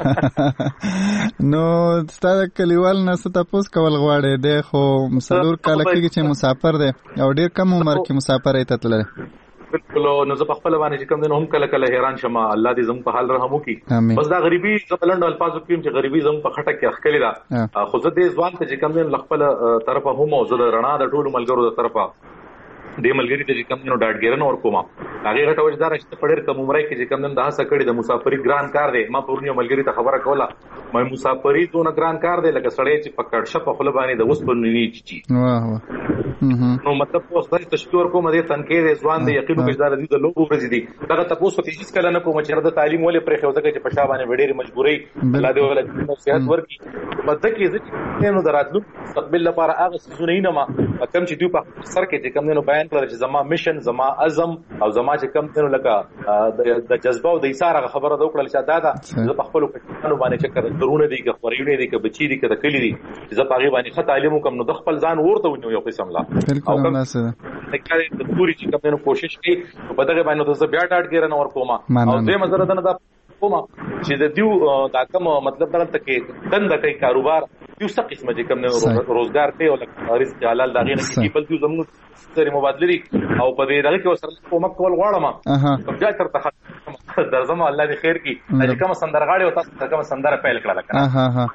نو ستاسو کلیوال نه ست تاسو کول غواړي د خو مسلور کال کې چې مسافر دی او ډیر کم عمر کې مسافر ایت تل بالکل نو زه په خپل باندې چې کوم دین هم کله کله حیران شمه الله دې زموږ په حال رحم وکړي بس دا غریبي زبلند الفاظو کې چې غریبي زموږ په خټه کې اخکلی دا خو زه دې ځوان ته چې کوم دین خپل طرفه هم او زه رڼا د ټولو ملګرو د طرفه د ملګری ته چې کوم نو ډاډګرن اور کومه هغه غټه وجدار چې په ډېر کم عمره کې چې کوم نن د هڅه کړې د مسافری ګران کار دی ما پورنیو ملګری ته خبره کوله مې مسافری دونه ګران کار دی لکه سړی چې پکړ شپ خپل باندې د وس په نوی چی واه نو مطلب اوس د تشکر کوم د تنکي د ځوان د یقین وجدار دي د لوګو ورځ دي دغه تاسو ته هیڅ کله نه کوم چې د تعلیم ولې پرې خو ځکه چې په شابه باندې ډېری مجبوري الله دې ولې صحت ورکړي بده کې ځکه نو دراتلو مستقبل لپاره هغه څه نه ما کم چې دوی په سر کې چې کوم نو بیان کړل چې زما میشن زما عزم او زما چې کوم نو لکه د جذبه او د ایثار خبره دا وکړل چې دا دا په خپل کټانو باندې چې کړه درونه دي کې خوريونه دي کې بچي دي کې د کلی دي چې په هغه باندې خط تعلیم کوم نو د خپل ځان ورته ونیو یو قسم لا او کوم څه د پوری چې کوم نو کوشش کوي په دغه باندې د بیا ډاټ ګرن اور کومه او دې مزره دنه دا کومه چې د دیو دا کوم مطلب درته کې دند کوي کاروبار یو څه قسمه چې کوم نو روزګار کوي او رزق حلال دغه نه کې بل دیو زموږ سره مبادلري او په دې دغه کې وسره کومک کول غواړم بیا ترته درځم الله دې خیر کی چې کوم سندرغاړي او تاسو کوم سندره پیل کړل کنه ها ها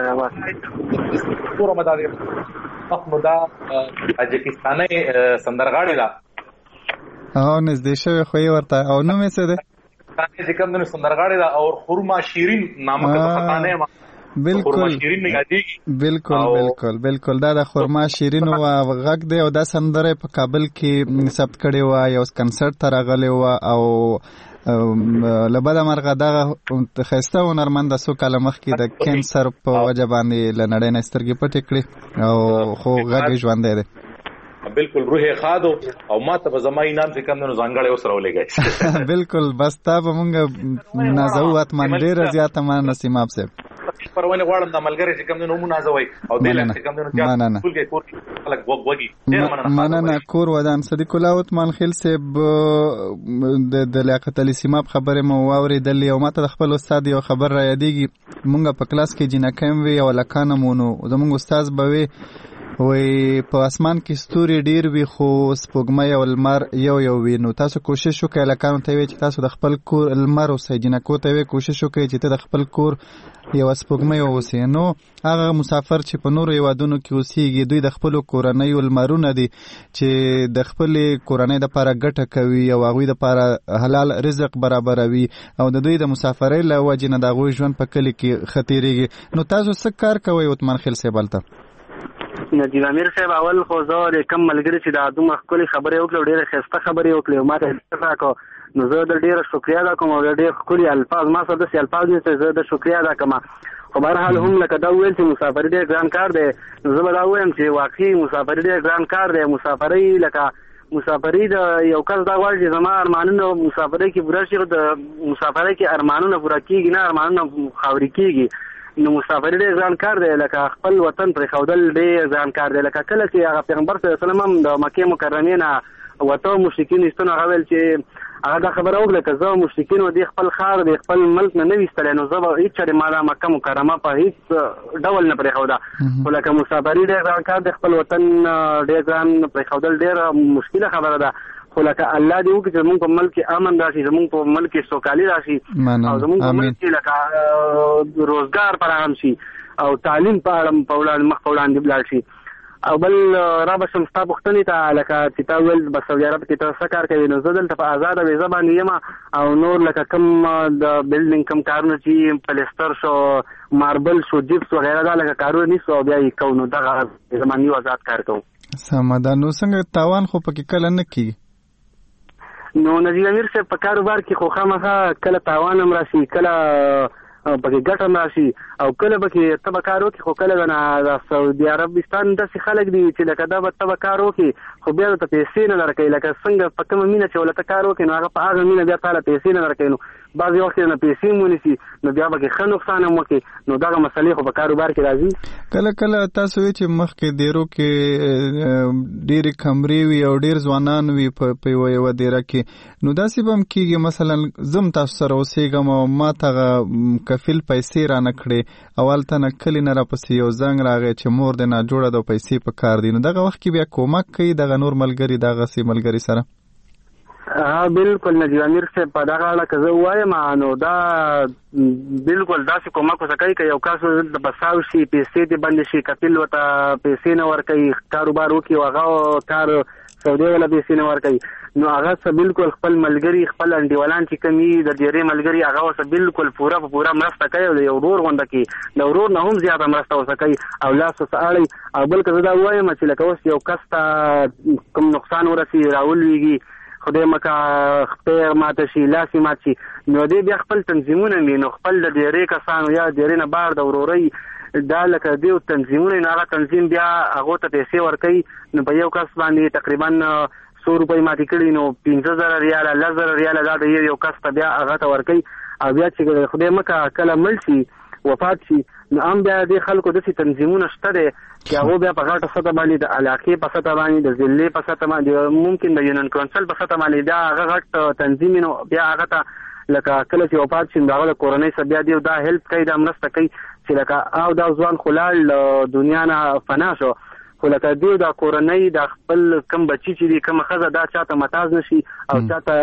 پورا مدار محمودا اجکستاني سندرغاړي دا او نږدې شوی خو یې ورته او نو مې څه ده چې کوم د سندرغاړي دا او خرما شیرین نامه د خطانه ما بالکل بالکل بالکل بالکل دا د خرما شیرین او غږ دی او دا سندره په کابل کې ثبت کړي و یو کنسرت ته راغلی و او لبدا مرغه دا خسته هنرمند سو کله مخ کې د کینسر په وجه باندې لنړې نسترګې پټې کړې او خو غږ ژوند دی بالکل روح خادو او ماته به زما انعام چې کوم نو ځانګړی اوسره ولګي بالکل بس تا به مونږ نازوات من ډیر زیاته ما نسیم اپ سه پرونه غواړم د ملګری چې کوم نو مو نازوي او د لکه کوم نو چې ټول کې کور خلک وګوږي ډیر مننه کور ودان صدیق الله عثمان خیل سه د لیاقت علی سیماب خبره مو واوریدل او ماته د خپل استاد یو خبر را یادېږي مونږ په کلاس کې جنکم وی او لکانه مونږ زموږ استاد بوي وای په اسمان کې ستوري ډیر وي خو سپوږمۍ او لمر یو یو وي نو تاسو کوشش وکړئ لکه ته وی چې تاسو د خپل کور لمر او سجنکو ته وی کوشش وکړئ چې ته د خپل کور یو سپوږمۍ اوسې نو هغه مسافر چې په نورو هیوادونو کې اوسېږي دوی د خپل کورنۍ لمرونه دي چې د خپل کورنۍ لپاره ګټه کوي او هغه لپاره حلال رزق برابروي او د دوی د مسافرۍ له وجې نه د غوي ژوند په کلی کې خطرېږي نو تاسو څه کار کوئ عثمان خیل سیبلته نجیب امیر صاحب اول خو زه د کم ملګری چې د دومره ښکلې خبرې وکړې ډېرې ښایسته خبرې وکړې او ما ته راکړو نو زه د ډېره شکریا ادا کوم او د ډېر ښکلي الفاظ ما سره داسې الفاظ دي چې زه د شکریا ادا کوم خو بهرحال هم لکه دا وویل چې مسافري ډېر ګران کار دی نو زه به دا ووایم چې واقعي مسافري ډېر ګران کار دی مسافري لکه مسافري د یو کس دا غواړي چې زما ارمانونه مسافرۍ کې پوره شي د مسافرۍ کې ارمانونه پوره کېږي نه ارمانونه خاورې کېږي نو مسافر ډېر ځان کار دی لکه خپل وطن پرې ښودل ډېر ځان کار دی لکه کله چې هغه پیغمبر صلی الله علیه وسلم هم د مکې مکرمې نه وته مشرکین ایستونه هغه ویل چې هغه دا خبره وکړه که زه مشرکین و دې خپل ښار د خپل ملک نه نه وي ایستلی نو زه به هېڅ چېرې ما دا مکه مکرمه په هېڅ ډول نه پرېښوده خو لکه مسافري ډېر ځان کار دی خپل وطن ډېر ځان پرېښودل ډېره مشکله خبره ده خو لکه الله دې وکړي چې زمونږ په ملک کې امن راشي زمونږ په ملک کې سوکالي راشي او زمونږ په ملک کې لکه روزګار فراهم شي او تعلیم په اړه په وړاندې مخ په وړاندې ولاړ شي او بل را به شم ستا پوښتنې ته لکه چې تا ویل په سعودي عرب کې ته څه کار کوي نو زه دلته په ازاده ویزه باندې یم او نور لکه کوم د بلډینګ کوم کارونه چې پلستر شو ماربل شو جپس وغیره دا لکه کارونه نیسو او بیا یې کوو نو دغه زما نیو آزاد کار کوو سمه ده نو څنګه تاوان خو پکې کله نه کېږي نو نجیب امیر صاحب په کاروبار کې خو خامخا کله تاوان هم راشي کله پکې ګټه هم راشي او کله پکې ته به کار وکړي خو کله د سعودي عربستان داسې خلک دي چې لکه دا به ته به کار وکړي خو بیا درته پیسې نه درکوي لکه څنګه په کومه مینه چې ولته کار وکړي نو هغه په هغه مینه بیا تاله پیسې نه درکوي نو بعضې وخت نه پیسې هم ونیسي نو بیا پکې ښه نقصان هم وکړي نو دغه مسلې خو په کاروبار کې راځي کله کله تاسو وایئ چې مخکې دیرو کې ډېرې کمرې وي او ډېر ځوانان وي په یوه یوه دیره کې نو داسې به هم کېږي مثلا زه هم تاسو سره اوسېږم او ما ته هغه کفیل پیسې را نه کړې او هلته نه کلي نه راپسې یو زنګ راغی چې مور دې ناجوړه ده او پیسې په کار دي نو دغه وخت کې بیا کومک کوي دغه نور ملګري دغسې ملګري سره ها بالکل نجیب امیر صاحب په دغه اړه که زه ووایم نو دا بالکل داسې کومک ورته کوي که یو کس دلته بساو شي پیسې دې بندې شي کفیل ورته پیسې نه ورکوي کاروبار وکړي او هغه کار سعودي والا پیسې نه ورکوي نو هغه څه بالکل خپل ملګري خپل انډیوالان چې کوم وي د ډېرې ملګري هغه ورته بالکل پوره په پوره مرسته کوي او د یو ورور غونډه کې د ورور نه هم زیاته مرسته ورته کوي او لاس ورته اړوي او بل که زه دا ووایم چې لکه اوس یو کس ته کوم نقصان ورسي راولویږي خدای مکه خپې ماته شي لاس یې مات شي نو دې بیا خپل تنظیمونه وي نو خپل د ډېرې کسانو یا ډېرې نه بار د ورورۍ دا لکه دیو تنظیمونه نو هغه تنظیم بیا هغو ته پیسې ورکوي نو په یو کس باندې تقریبا څو روپۍ ماتې کړي نو پنځه زره ریاله لس زره ریاله دا د یو یو کس ته بیا هغه ته ورکوي او بیا چې خدای مکه کله مړ شي وفات شي نو هم بیا دې خلکو داسې تنظیمونه شته دی چې هغو بیا په غټه سطح باندې د علاقې په سطح باندې د ضلعې په سطح باندې ممکن د یونین کونسل په سطح باندې بیا هغه غټ تنظیم نو بیا هغه ته لکه کله چې وفات شي نو هغه د کورنۍ سره بیا دی دا هیلپ کوي دا مرسته کوي چې لکه او دا ځوان خو لاړ دنیا نه فنا شو خو لکه دیو دا کورنۍ دا خپل کم بچي چې دي کومه ښځه دا چاته متاز نشي او چاته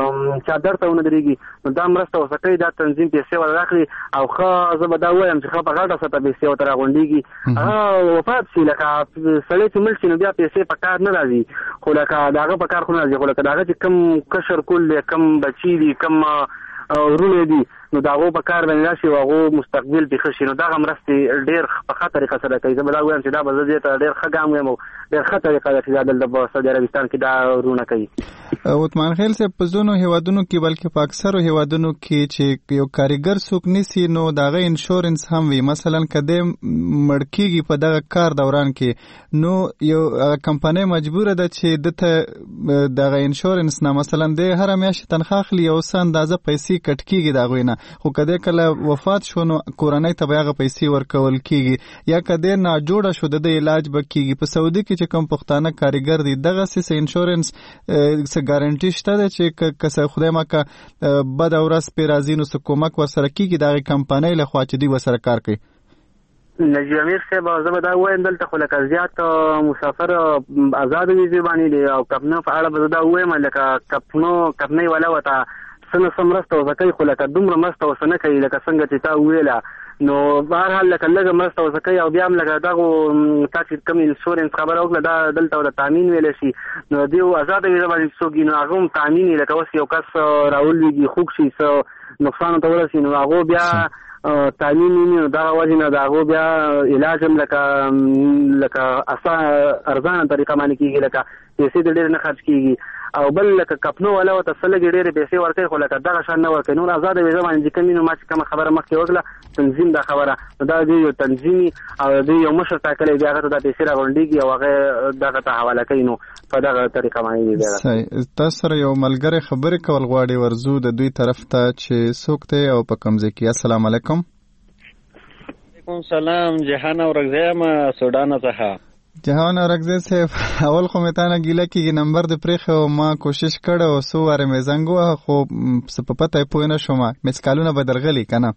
چا درته ونه درېږي نو دا مرسته ورته کوي دا تنظیم پیسې ور راخلي او ښه زه به دا ووایم چې ښه په غټه سطح پیسې ورته راغونډېږي هغه وفات شي لکه سړی چې مړ شي نو بیا پیسې په کار نه راځي خو لکه د هغه په کار خو نه راځي خو لکه د هغه چې کوم کشر کول دی کوم بچي دي کوم ورونه دي نو د هغو په کار باندې راشي او هغو مستقبل پېښه شي نو دغه مرستې ډېر په ښه طریقه سره کوي زه به دا ووایم چې دا به زه دې ته ډېر ښه ګام ویم او ډېر ښه طریقه ده چې دا دلته په سعودي عربستان کې دا ورونه کوي عثمان خیل صاحب په ځینو هیوادونو کې بلکې په اکثرو هیوادونو کې چې یو کاریګر څوک نیسي نو د هغه انشورنس هم وي مثلا که دی مړ کېږي په دغه کار دوران کې نو یو کمپنۍ مجبوره ده چې ده ته دغه انشورنس نه مثلا دی هره میاشت تنخواه اخلي یو څه اندازه پیسې کټ کېږي د هغوی نه خو که دی کله وفات شو نو کورنۍ ته به هغه پیسې ورکول کېږي یا که دی ناجوړه شو د ده علاج به کېږي په سعودي کې چې کوم پښتانه کاریګر دي دغسې څه انشورنس څه ګارنټي شته ده چې که خدای مکه بده ورځ پرې راځي نو څه کومک ورسره کېږي د هغې کمپنۍ له خوا چې دوی ورسره کار کوي نجیب امیر صاحب زه به دا ووایم دلته خو لکه زیات مسافر ازادو ویزې باندې دی او کپنو په اړه به زه دا ووایم لکه کپنو کپنۍ والا ورته څه نه څه مرسته ورته کوي خو لکه دومره مرسته ورسره نه کوي لکه څنګه چې تا وویله نو بهرحال لکه لږه مرسته ورته کوي او بیا هم لکه دغو تا چې کوم انشورنس خبره وکړه دا دلته ورته تامین ویلی شي نو دې ازاده ویزه باندې څوک وي نو هغه هم تامین وي لکه اوس یو کس راولوېږي خوږ شي څه نقصان ورته ورسي نو هغو بیا تعلیم نو دغه وجې نه د هغو بیا علاج هم لکه لکه ارزانه طریقه باندې کېږي لکه پیسې د ډېرې نه خرج کېږي او بل لکه کپنو والا ورته څه لږې ډېرې پیسې ورکوي خو لکه دغه شان نه ورکوي نور ازاده ویزه باندې چې کوم وي نو ما چې کومه خبره مخکې وکړه تنظیم دا خبره نو دا دوی یو تنظیمي او دوی یو مشر ټاکلی دی هغه ته دا پیسې راغونډېږي او هغه دغه ته حواله کوي نو په دغه طریقه باندې دی تاسو سره یو ملګری خبرې کول غواړي ورځو د دوی طرف ته چې څوک دی او په کوم ځای کې السلام علیکم وعلیکم سلام. جهان اورګزی ما سودان څخه. جهان اورګزی صاحب اول خو مې تا نه ګیله کېږي نمبر دې پرېښی او ما کوشش کړی او څو وارې مې زنګ ووهه خو څه په پته یې پوه نه شوم مس کالونه به درغلي که نه؟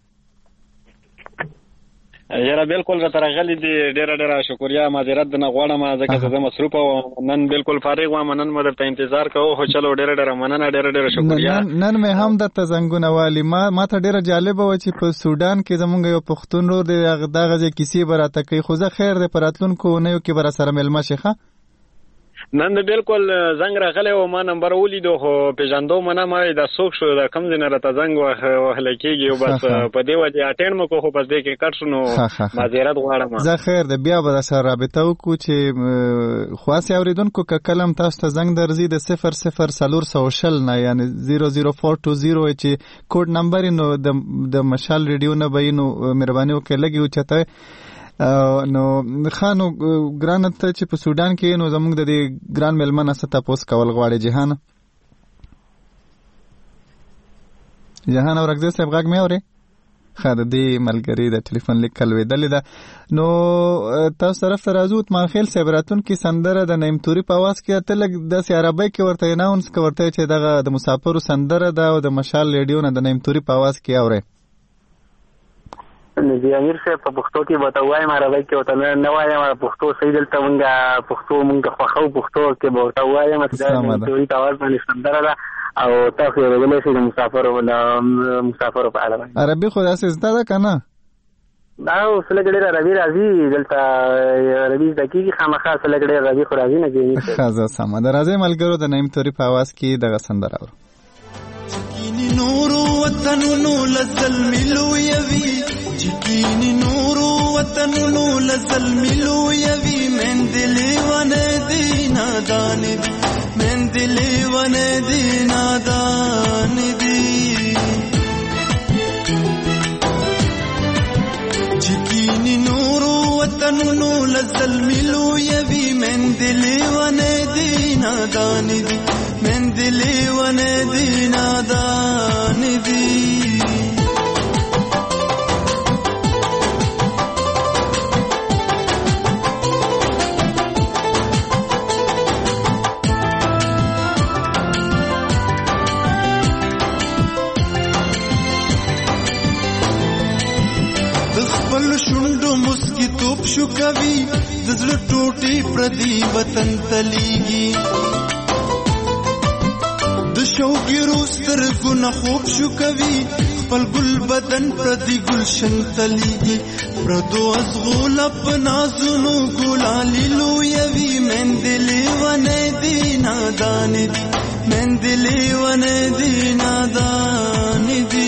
یاره بالکل راته راغلي دي. ډېره ډېره شکریه معذرت نه غواړم ځکه چې زه مصروفه وم. نن بالکل فارغ وم. نن مې درته انتظار کوو خو چلو ډېره ډېره مننه ډېره ډېره شکریه. نن مې هم درته زنګونه والي. ما ما ته ډېره جالبه وه چې په سودان کې زمونږ یو پښتون ورور دی دغه ځای کیسې به راته کوي خو زه خیر دی په راتلونکو اونیو کې به راسره مېلمه شي ښه. نن د بالکل زنګ راغلی و ما نمبر ولیدو خو پېژندو منه ما دا څوک شو د کوم ځای نه راته زنګ وهلی کېږي او بس په دې وجې اټینډ مو کړو خو بس دې کې کټ شو نو معذرت غواړم. زه خیر دی بیا به درسره رابطه وکړو چې خو هسې اورېدونکو که کله هم تاسو ته زنګ درځي د صفر صفر څلور سوه شل نه یعنې زیرو زیرو فور ټو زیرو چې کوډ نمبر یې نو د مشال ریډیو نه به یې نو مهرباني وکړئ لږ یې اوچته نو ښه نو ګرانه ته چې په سودان کې نو زموږ د دې ګران مېلمه نه څه تپوس کول غواړې جهانه؟ جهان اورګزی صاحب غږ مې اورې؟ ښه د دې ملګري د ټلیفون لیک کلوېدلې ده. نو تاسو طرف ته راځو اتمانخېل صاحب راتلونکې سندره د نعیم توري په اواز کې ته لږ داسې عربۍ کې ورته اناونس که ورته چې دغه د مسافرو سندره ده او د مشال ریډیو نه د نعیم توري په اواز کې اورئ. نبی امیر صاحب په پښتو کې به ته وایم عربۍ کې ورته نه وایم پښتو صحیح دلته مونږ پښتو مونږ خوښو پښتو کې به ورته وایم چې دا نعیم توري په اواز باندې سندره ده او تاسو یې اورېدلی شئ د مسافرو د مسافرو په اړه باندې. عربي خو داسې زده ده که نه؟ دا اوس لږ ډېر عربي راځي دلته عربي زده کېږي خامخا څه لږ ډېر عربي خو راځي نه کېږي. ښه زه سمه ده راځئ ملګرو د نعیم توري په اواز کې دغه سندره اورو. نورو وطنونو لزلمی لویوي چکینی نورو وطنونو لزلمی لویوي من دلی ونه دی نادان دی من دلی ونه دی نادان دی چکینی نورو وطنونو لزلمی لویوي من دلی ونه دی نادان دی من دلی ونه دی نادان دی خپل شونډو مسکی توپ شو کوي د زړه ټوټې پردي وطن تلیږي د شوګیرو سترګو نه خوب شو کوي خپل ګل بدن پردي ګلشن تلیږي پردو ازغول په نازونو ګلالي لویوي مندلې ونه دي نادان دي مندلې ونه دي نادان دي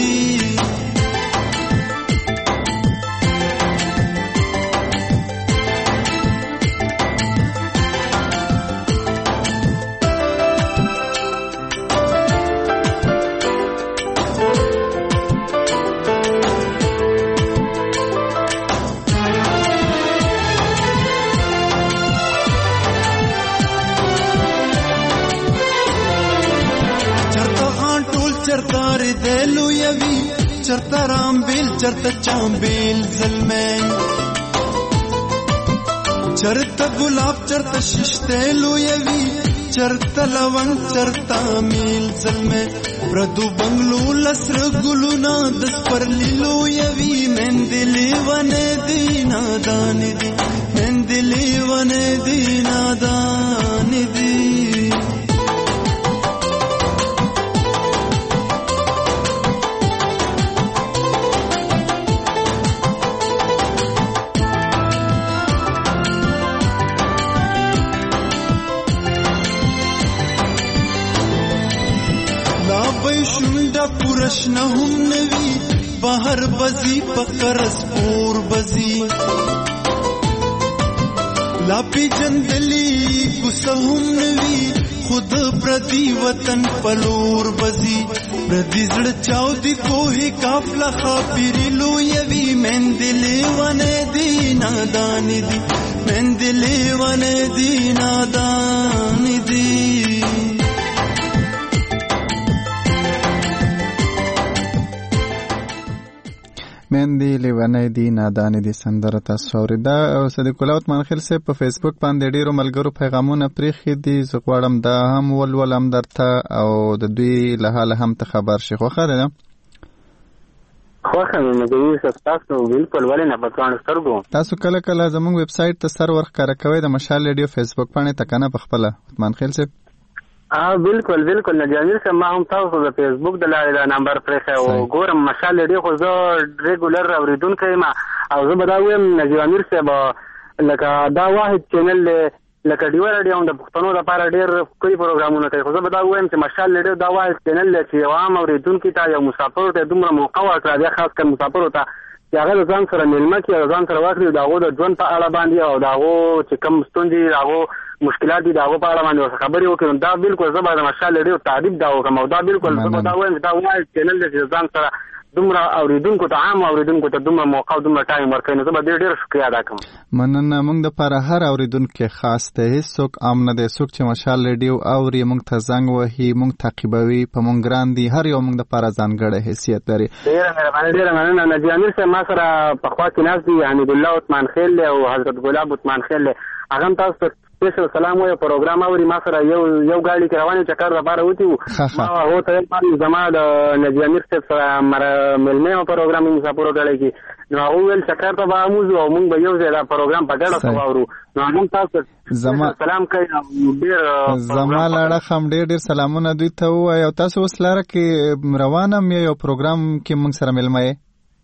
چرتا رامبیل چرتا چامبیل زلمین چرتا گلاب چرتا ششتیلو یوی چرتا لونگ چرتا میل زلمین پردو بنگلو لسر گلونا دس پر لیلو یوی من دلی ونه دی نادان دی من دلی ونه دی نادان دی پورشنه هم نوی بهر بزی پکرس پور بزی لاپی جندلی گسه هم نوی خود پردی وطن پلور بزی پردی زړه چاو دی کوه کافلا خاپری لویوی مندلی ونه دی نادان دی مندلی ونه دی نادان دی مېندې لیونۍ دي نادانې دي سندره تاسو اورېده. او صدیق الله عثمان خیل صاحب په فیسبوک باندې ډېرو ملګرو پیغامونه پرېښي دي، زه غواړم دا هم ولولم درته او د دوی له حاله هم ته خبر شي. خوښه ده نه؟ خوښه مې مګوي تاسو بالکل ولې نه پکانو سترګو. تاسو کله کله زموږ ویب سایټ ته سر ورښکاره کوئ د مشال ریډیو فیسبوک باندې ته کنه په خپله عثمان خیل صاحب؟ اه بالکل بالکل نجی امیر صاحب ما هم تاسو د فیسبوک د لارې دا نمبر پرېښی او ګورم مشال ریډیو خو زه ریګولر اورېدونکی یم او زه به دا ویم نجی امیر صاحب لکه دا واحد چینل دی لکه ډیوه راډیو هم د پښتنو لپاره ډېر ښکلي پروګرامونه کوي، خو زه به دا ووایم چې مشال ریډیو دا واحد چینل دی چې یو عام اورېدونکي ته یو مسافرو ته دومره موقع ورکړه، بیا خاص کر مسافرو ته چې هغه د ځان سره میلمه کړي او ځان سره واخلي د هغو د ژوند په اړه باندې او د هغو چې کوم ستونزې د هغو مشکلات دي د هغو په اړه باندې ورسره خبرې وکړي. دا بالکل زه به د مشال ریډیو تعریف دا وکړم او دا بالکل زه به دا ووایم چې دا واحد چینل دی چې ځان سره دومره اوریدونکو ته عام اوریدونکو ته دومره موقع او دومره ټایم ورکوي، نو زه به ډېر ډېر شکریا ادا کوم. مننه. موږ دپاره هر اوریدونکی خاص دی، هېڅوک عام نه دی. څوک چې مشال ریډیو اوري موږ ته زنګ وهي، موږ تعقیبوي، په موږ ګران دي، هر یو موږ دپاره ځانګړی حیثیت لري. ډېره مهرباني ډېره مننه. نجی امیر صاحب ما سره پخوا کې ناست دي حمیدالله عثمان خیل دی او حضرت ګلاب عثمان خیل دی، هغه هم تاسو ته سپیشل سلام وایو. پروګرام اوري ما سره یو یو ګاډي کې روانې چکر لپاره وتي وو، ما هغو ته ویل زما د نجی امیر صاحب سره مېلمه یم پروګرام یې مسافرو ډلې کې، نو هغه وویل چکر ته به اموځو او موږ به یو ځای دا پروګرام په ګډه سره واورو. نو هغه هم تاسو سلام کوي. ډېر زما له اړخه هم ډېر ډېر سلامونه دوی ته ووایه. او تاسو اوس لاره کې روان هم یو پروګرام کې موږ سره مېلمه یې؟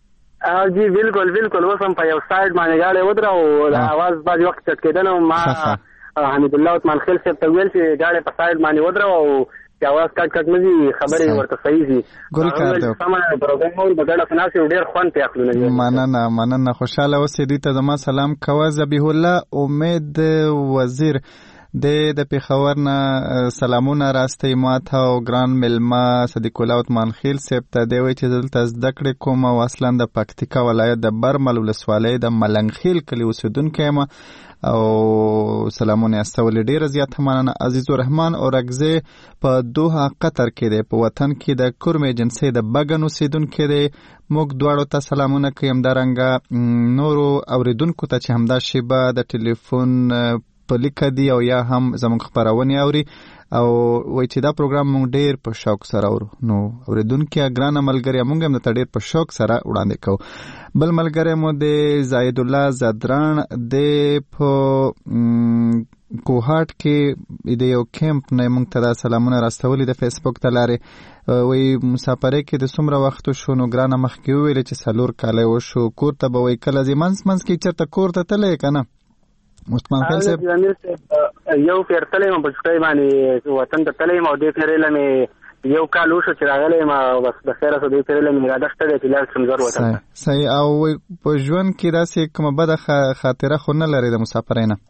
جی بالکل بالکل. اوس هم په یو سایډ باندې ګاډی ودرو، د اواز بعضې وخت چټ کېدل او ما حمیدالله عثمان خیل صاحب ته ویل چې ګاډی په سایډ باندې ودرو او چې اواز کټ کټ نه ځي خبرې ورته صحیح ځي. ګل کار دی. سمه پروګرام مو په ګډه په ناستې ډېر خوند پې اخلو. مننه مننه. خوشحاله اوسې. دوی ته زما سلام کوه. ذبیح الله امید وزیر د د پېښور نه سلامونه راستوي ما ته او ګران مېلمه صدیق الله عثمان خیل صاحب ته. دی وایي چې دلته زده کړې کوم او اصلا د پکتیکا ولایت د برمل ولسوالۍ د ملنګ خیل کلي اوسېدونکی یم او سلامونه استولې. ډېره زیاته مننه. عزیز الرحمن اورګزی په دوحه قطر کې دی، په وطن کې د کورم ایجنسۍ د بګن اوسېدونکی دی. موږ دواړو ته سلامونه کوي. همدارنګه نورو اوریدونکو ته چې همدا شیبه د ټلیفون په لیکه دي او یا هم زموږ خپرونې اوري او وایي چې دا پروګرام موږ ډېر په شوق سره اورو. نو اوریدونکي ګرانه ملګري موږ هم درته ډېر په شوق سره وړاندې کوو. بل ملګری مو د زاید الله زدران د په کوهاټ کې د یو کیمپ نه موږ ته دا سلامونه راستولي د فیسبوک ته لارې. وایي مسافرۍ کې د څومره وخت شو؟ نو ګرانه مخکې وویلې چې څلور کاله وشو. کور ته به وایي کله ځي منځ منځ کې چېرته کور ته تللی که نه؟ عثمان خیل صاحب یو پیر تللی یم په چوټۍ باندې وطن ته تللی یم او دې پیرېله مې یو کال وشو چې راغلی یم او بس د خیره سو دې پیرېله مې اراده شته دی چې لاړ شم زر وطن ته. صحیح. او په ژوند کې داسې کومه بده خاطره خو نه لرې د مسافرۍ نه؟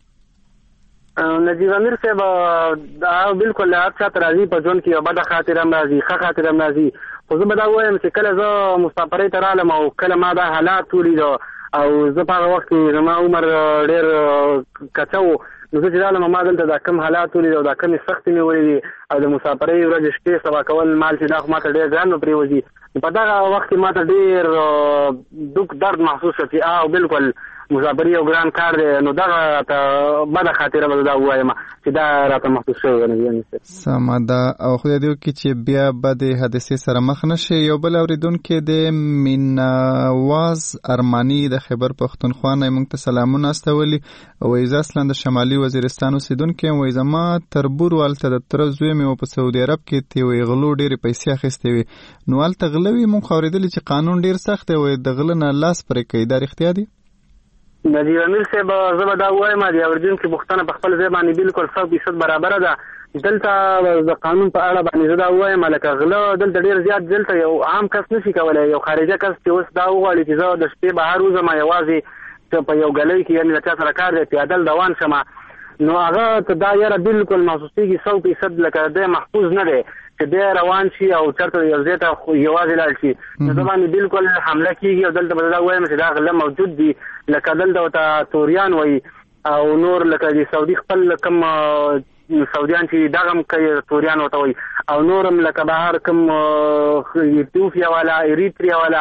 نجیب امیر صاحب دا بالکل هر چا ته راځي په ژوند کې یو بده خاطره هم راځي، ښه خاطره هم راځي. خو زه به دا ووایم چې کله زه مسافرۍ ته رالم او کله ما دا حالات ولیدو او زه په هغه وخت کې زما عمر ډېر کچه و، نو زه چې رالم ما دلته دا کم حالات ولیدو او دا کمې سختې مې ولیدې او د مسافرۍ ورځې شپې سبا کول مال چې دا خو ما ته ډېر ګران به پرېوځي. په دغه وخت کې ما ته ډېر دوک درد محسوس شو چې او بالکل مسافري یو ګران کار دی. نو دغه ته بده خاطره به دا ووایم چې دا راته محسوس شوی دی. سمه ده. او خدای دې وکړي چې بیا بدې حادثې سره مخ نه شي. یو بل اورېدونکی د میناواز ارماني د خیبر پښتونخوا نه موږ ته سلامونه استولي. وایي زه اصلا د شمالي وزیرستان اوسېدونکی یم. وایي زما تربور والته د تره زوی مې و په سعودي عرب کې تې وایي غلو ډېرې پیسې اخیستې وي. نو هلته غله وي. موږ خو اورېدلي چې قانون ډېر سخت دی. وایي د غله نه لاس پرې کوي. دا رښتیا دي؟ نجیب امیر صاحب زه به دا ووایم د اورېدونکي پوښتنه په خپل ځای باندې بالکل سو فیصد برابره ده. دلته د قانون په اړه باندې زه دا ووایم لکه غله دلته ډېر زیات دلته یو عام کس نشي کولی. یو خارجه کس چې اوس دا وغواړي چې زه د شپې بهر وځم یوازې په یو ګلۍ کې یعنې د چا سره کار دی پیادل روان شم، نو هغه ته دا یاره بالکل محسوسېږي سو فیصد لکه دی محفوظ نه دی چې دی روان شي او چېرته یو ځای ته یوازې لاړ شي. نو د باندې بالکل حمله کېږي او دلته به دا وایم چې دا غله موجود دي. لکه دلته ورته توریان وایي او نور لکه د سعودي خپل کوم سعودیان چې دغه هم کوي توریان ورته وایي او نور هم لکه بهر کوم ایتیوپیا والا ایریتریا والا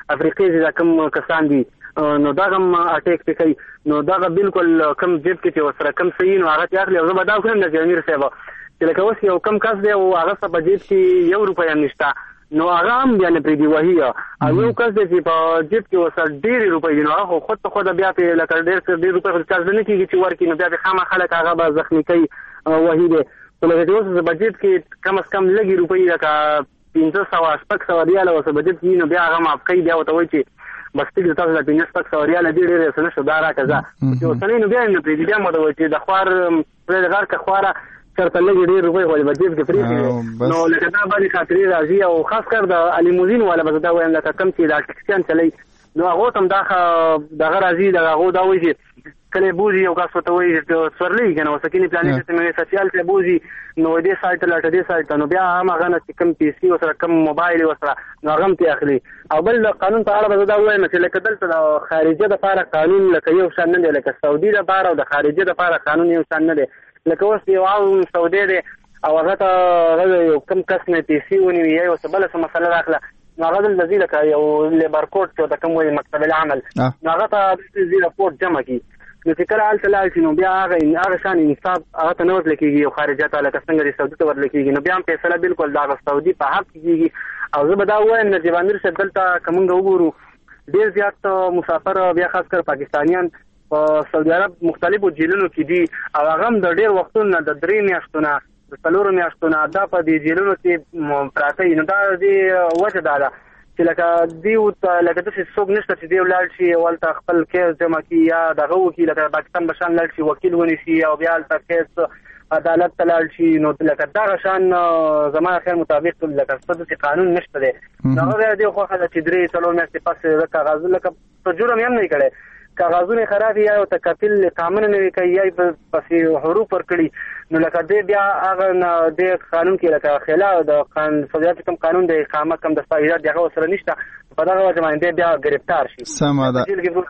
افریقې چې کوم کسان دي نو دا هم اټیک پې کوي نو دا بالکل کم جیب کې چې ورسره کم صحیح نو هغه چې اخلي او زه به دا وکړم نجیب امیر صاحب چې لکه اوس یو کم کس دی او هغه څه په جیب کې یو روپۍ هم نشته نو هغه هم بیا نه پرېږدي وهي او یو کس دی چې په جیب کې ورسره ډېرې روپۍ دي نو هغه خو خود په خوده بیا پرې لکه ډېر ډېر روپۍ خو چارج نه کېږي چې ورکړي نو بیا پرې خامخا خلک هغه به زخمي کوي وهي دی نو لکه چې اوس په جیب کې کم از کم لږې روپۍ لکه پنځه سوه شپږ سوه ریاله ورسره په جیب کې نو بیا هغه معاف کوي بیا ورته وایي چې بس ټیک د تاسو د پنځه شپږ سوه ریاله دي ډېرې څه نشته دا راکړه ځه چې اوسنی نو بیا یې نه پرېږدي بیا ماته وایي چې د خوار پرې د غار که خواره چېرته لږې ډېر روپۍ خو په جیب کې پرېښي نو لکه دا باندې خاطرې راځي او خاص کر د الیموزین والا به زه دا وایم لکه کم چې دا ټکسیان چلوي نو هغو ته هم دا دغه راځي د هغو دا وایي چې کله بوزي یو کس ورته وایي چې سورلي که نه وسکینې پلانې سیمې سوسیال ته بوزي نو دې سایټ ته لاټه دې سایټ ته نو بیا هم هغه نه چې کم پیسي ورسره کم موبایل ورسره نو هغه هم ترې اخلي او بل د قانون په اړه به زه دا ووایم چې لکه دلته د خارجه دپاره قانون لکه یو شان نه دی لکه سعودي دپاره او د خارجه دپاره قانون یو شان نه دی لکه اوس یو عام سعودی دی او هغه ته هغه یو کم کس نه پیسې ونیوي یا یو څه بله څه مسله راغله نو هغه دلته ځي لکه یو لیبر کوډ چې ورته کوم وایي مکتب العمل نو هغه ته ځي راپورټ جمع کړي نو چې کله هلته لاړ شي نو بیا هغه هغه شان انصاف هغه ته نه ورتله کېږي یو خارجه ته لکه څنګه د سعودي ته ورتله کېږي نو بیا هم فیصله بالکل د هغه سعودي په حق کې کېږي او زه به دا ووایم نجیب امیر صاحب دلته که موږ وګورو ډېر زیات مسافر بیا خاص کر پاکستانیان په سعودي عرب مختلفو جیلونو کې دي او هغه هم د ډېر وختونو نه د درې میاشتو نه د څلورو میاشتو نه دا په دې جیلونو کې پراته وي نو دا دې وجه دا ده چې لکه دیو ته لکه داسې څوک نشته چې دی ولاړ شي او هلته خپل کیس جمع کړي یا دغه وکړي لکه پاکستان به شان لاړ شي وکیل ونیسي او بیا هلته کیس عدالت ته لاړ شي نو لکه دغه شان زما خیال مطابق لکه څه داسې قانون نشته دی نو هغه بیا دې خوښه ده چې درې څلور میاشتې پس د کاغذ لکه په جرم یې هم نه وي کړی کاغذونه خراب یا او ته کفیل قانون نه وي کوي یا پسې حروف ورکړي نو لکه دې بیا هغه دې قانون کې لکه خلاف د سعودي عرب کوم قانون د اقامه کوم دستاویزات دغه ورسره نشته په دغه وجه باندې بیا ګرفتار شي سمه ده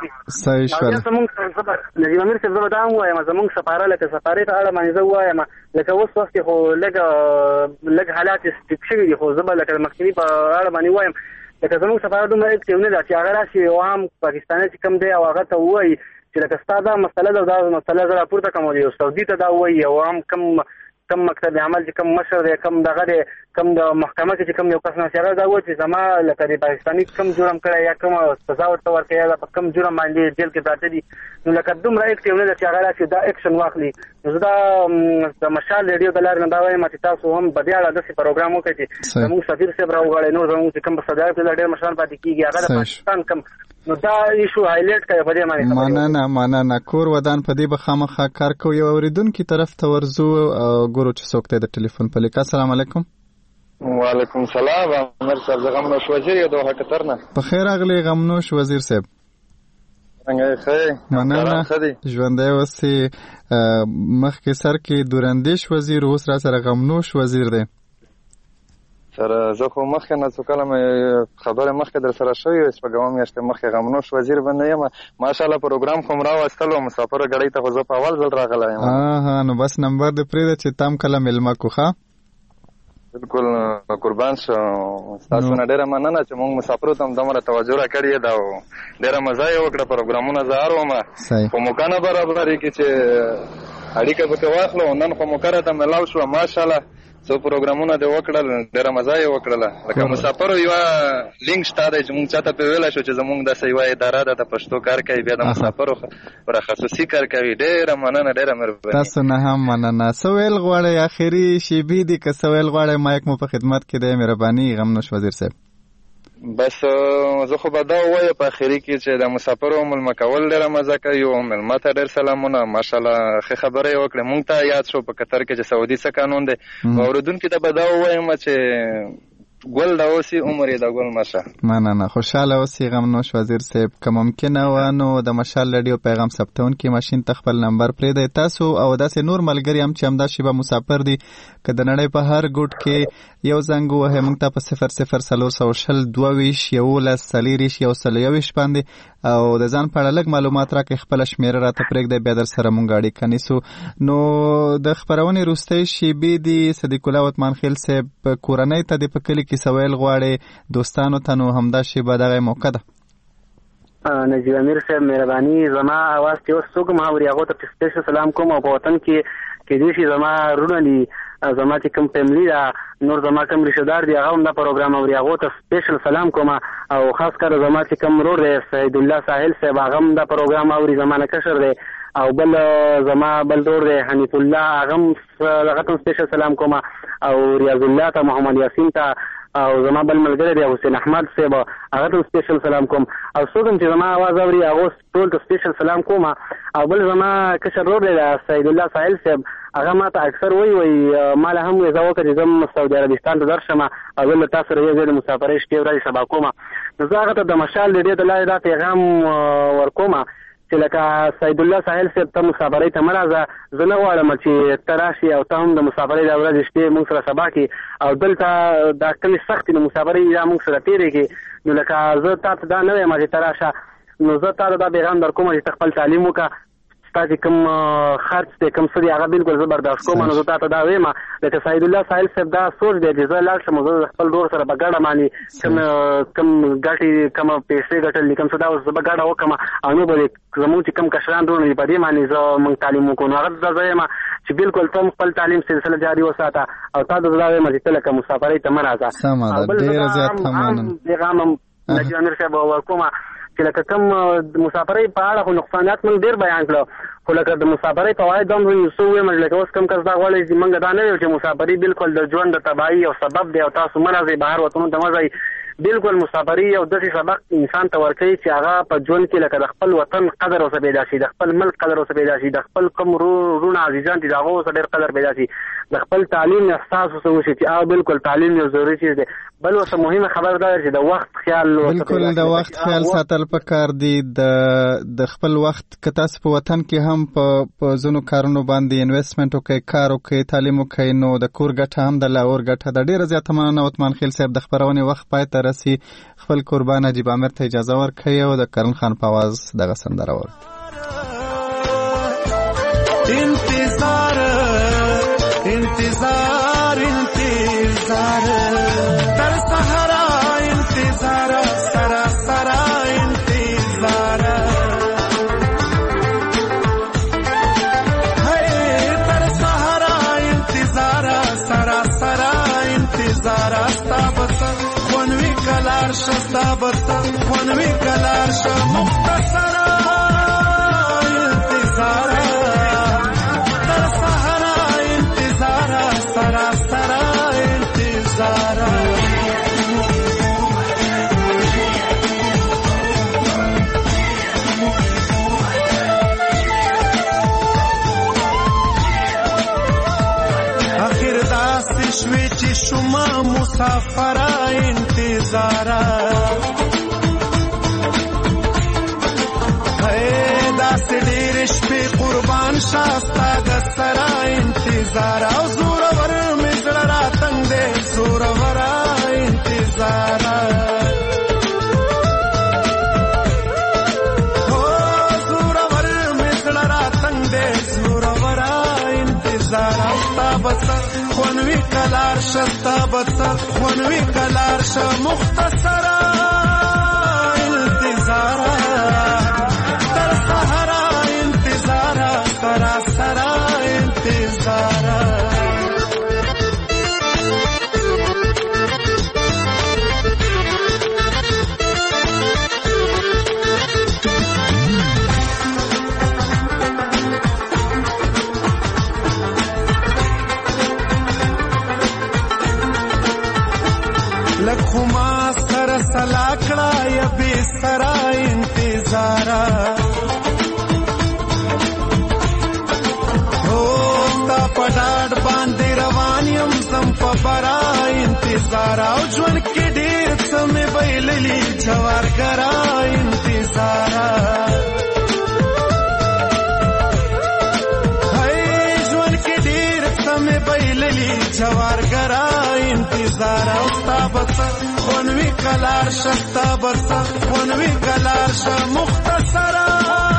صحیح شول نجیب امیر صاحب زه به دا هم وایم زموږ سفاره لکه سفارې ته اړه باندې زه ووایم لکه اوس وخت خو لږ لږ حالات ټیټ شوي دي خو زه به لکه د مخکیني په اړه باندې ووایم لکه زموږ سفاره دومره اکټیو نه ده چې هغه راشي یو عام پاکستاني چې کوم دی او هغه ته ووایي چې لکه ستا دا مسله ده او دا مسله زه راپورته کوم یو سعودي ته دا ووایي او عام کم کم مکتب عمل چې کم مشر دی کم دغه دی کم د محکمه کې چې کم یو کس نه هغه دا وایي چې زما لکه د پاکستاني کم جرم کړی یا کوم سزا ورته ورکړی یا په کم جرم باندې جیل کې پراته دي نو لکه دومره اکټیو نه ده چې هغه راشي دا اکشن واخلي نو زه دا د مشال ریډیو د لارې نه دا وایم چې تاسو هم په دې اړه داسې پروګرام وکړئ چې زموږ سفیر صاحب راوغواړئ نور زموږ چې کوم په سعودي عرب کې ډېر مشران پاتې کېږي هغه د پاکستان کم نو دا ایشو هایلایټ کوي په دې باندې مننه مننه کور ودان په دې به خامخا کار کوي او اوریدونکي طرف ته ورځو ګورو چې څوک دی د ټلیفون په لیکه السلام علیکم وعلیکم السلام امیر صاحب زه غمنوش وزیر یو دوه کتر نه په خیر راغلی غمنوش وزیر صاحب څنګه ښه مننه ژوندی اوسې مخکې سر کې دورندیش وزیر اوس را سره غمنوش وزیر دی سره زه خو مخکې نه څو کله مې خبرې مخکې در سره شوې وې شپږمه میاشتې مخکې غمنوش وزیر باندې یم ماشاءالله پروګرام خو م راوستلو مسافرو ګړۍ ته خو زه په اول ځل راغلی یم ها نو بس نمبر دې پرېږده چې تا هم کله میلمه کړو ښه بالکل قربان شو تاسو نه ډېره مننه چې موږ مسافرو ته هم دومره توجه راکړې ده او ډېره مزه یې وکړه پروګرامونه زه هر ومه خو موقع نه برابرې کې چې اړیکه پکې واخلو نن خو موقع راته میلاو شوه ماشاءالله څو پروګرامونه دې وکړل ډېره مزه یې وکړله لکه مسافرو یوه لینک شته دی چې موږ چاته پرې ویلی شو چې زموږ داسې یوه اداره ده د پښتو کار کوي بیا د مسافرو پر خصوصي کار کوي ډېره مننه ډېره مهرباني تاسو نه هم مننه څه ویل غواړئ اخري شیبې دي که څه ویل غواړئ مایک مو په خدمت کې دی مهرباني غمنوش وزیر صاحب بس زه خو به دا ووایم په اخري کې چې د مسافرو مېلمه کول ډېره مزه کوي او مېلمه ته ډېر سلامونه ماشاءالله ښه خبره یې وکړې موږ ته یاد شو په قطر کې چې سعودي څه قانون دی او اورېدونکي ته به دا ووایم چې ګل د اوسي عمر یې د ګل مشه مننه خوشحاله اوسئ غمنوش وزیر صاحب که ممکنه وه نو د مشال رادیو پیغام ثبتونکي ماشین ته خپل نمبر پرېږدئ تاسو او داسې نور ملګري هم چې همدا شیبه مسافر دي که د نړۍ په هر ګوټ کې یو زنګ ووهئ موږ ته په صفر صفر څلور سوه شل دوه ویشت یولس څلېرویشت یو سل یوویشت باندې او د ځان په اړه لږ معلومات راکړئ، خپله شمېره راته پرېږدئ، بیا در سره موږ اړیکه نیسو. نو د خپرونې وروستۍ شېبې دي صدیق الله وتمان خیل صاحب، کورنۍ ته دې په کلي کې څه ویل غواړې، دوستانو ته، نو همدا شېبه دغه موقع ده. نجیب امیر صاحب مهرباني، زما اواز چې اوس څوک هم اوري هغو ته په سپیشل سلام کوم، او په وطن کې کېدای شي زما وروڼه دي، زما چې کوم فیملي ده، نور زما کوم رشته دار دي، هغه هم دا پروګرام اوري، هغو ته سپیشل سلام کوم. او خاص کر زما چې کوم ورور دی سید الله ساحل صاحب، هغه هم دا پروګرام اوري، زما نه کشر دی. او بل زما بل ورور دی حنیف الله، هغه هم هغه ته سپیشل سلام کوم. او ریاض الله ته، محمد یاسین ته، او زما بل ملګری دی حسین احمد صاحب، هغه ته سپیشل سلام کوم. او څوک هم چې زما اواز اوري هغه ټول ته سپیشل سلام کوم. او بل زما کشر ورور دی سید الله ساحل صاحب، هغه ما ته اکثر وایي وایي ما له هم ویزه وکړه چې زه سعودي عربستان ته درشم او زه له تا سره یو ځای د مسافرۍ شپې ورځې سبا کوم. نو زه هغه ته د مشال د دې د لارې دا پیغام ورکوم چې لکه سید الله ساحل صاحب ته مسافرۍ ته مه راځه، زه نه غواړم چې ته راشي او ته هم د مسافرۍ دا ورځې شپې موږ سره سبا کړي او دلته دا کمې سختې د مسافرۍ دا موږ سره تېرې کړي. نو لکه زه تا ته دا نه وایم چې ته راشه، نو زه تا ته دا پیغام در کوم چې ته خپل تعلیم وکړه، ستا چې کوم خرچ دی کوم څه دی هغه بالکل زه برداشت کوم. نو زه تا ته دا وایم لکه سید الله ساحل صاحب دا سوچ دی چې زه لاړ شم، زه د خپل ورور سره به ګډه باندې کوم کوم ګټې کومه پیسې ګټل دي کوم څه دا اوس زه به ګډه وکړم او نو به زموږ چې کوم کشران وروڼه دي په دې باندې زه موږ تعلیم وکړو. نو هغه ته زه وایم چې بالکل ته هم خپل تعلیم سلسله جاري وساته او تا ته زه دا وایم چې ته لکه مسافرۍ ته مه راځه. ډېره زیات مننه. پیغام هم نجیب امیر صاحب ورکوم چې لکه کوم مسافرۍ په اړه خو نقصانات موږ ډېر بیان کړو، خو لکه د مسافرۍ فواید هم څه ووایم لکه اوس کوم کس دا غواړي چې موږ دا نه ویل چې مسافرۍ بالکل د ژوند د تباهي یو سبب دی او تاسو مه راځئ بهر وطنونو ته مه ځئ. بالکل مسافرۍ یو داسې سبق انسان ته ورکوي چې هغه په ژوند کې لکه د خپل وطن قدر ورسره پیدا شي، د خپل ملک قدر ورسره پیدا شي، د خپل کوم وروڼه عزیزان دي د هغو ورسره ډېر قدر پیدا شي، د خپل تعلیم احساس ورسره وشي چې هغه بالکل تعلیم یو ضروري چیز دی. بل ورته مهمه خبره دا ده چې د وخت خیال بالکل د وخت خیال ساتل پکار دي. د د خپل وخت که تاسو په وطن کې هم په ځینو کارونو باندې انویسټمنټ وکړئ، کار وکړئ، تعلیم وکړئ، نو د کور ګټه هم د لاور ګټه ده. ډېره زیاته مننه وتمان خیل صاحب، د خپرونې وخت پای ته رسي. خپل قربان نجیب امیر ته اجازه ورکړئ او د کرن خان په اواز دغه سندره ور انتظار انتظار انتظار در صحرا انتظار سرا سرا انتظار ہے در صحرا انتظار سرا سرا انتظار استا بسر خونوی کلار شستا بسر خونوی کلار ش مختصر انتظار در صحرا انتظار سرا سرا انتظار آخر داسې شوې چې شما مسافره انتظاره داسې ډېرې شپې قربان شاستا د سره انتظار او زورور مې زړه راتنګ دی زوروره انتظاره هو زورور مې زړه راتنګ دی زوروره انتظار او ستا بسر خونوي کلار شه ستا بسر خونوي کلار شه مختصره انتظاره در صحرا انتظار سرا سرا انتظار لکھو ما سر سلاکڑا یا بے سرا انتظارا پډاډ باندې روان یم زم په برا انتظار او ژوند کې ډېر څه مې بایللي جوارګرا انتظار هی ژوند کې ډېر څه مې بایللي جوارګرا انتظار او ستا بس ونوي کلار شتا بس ونوي کلار ش مختصرا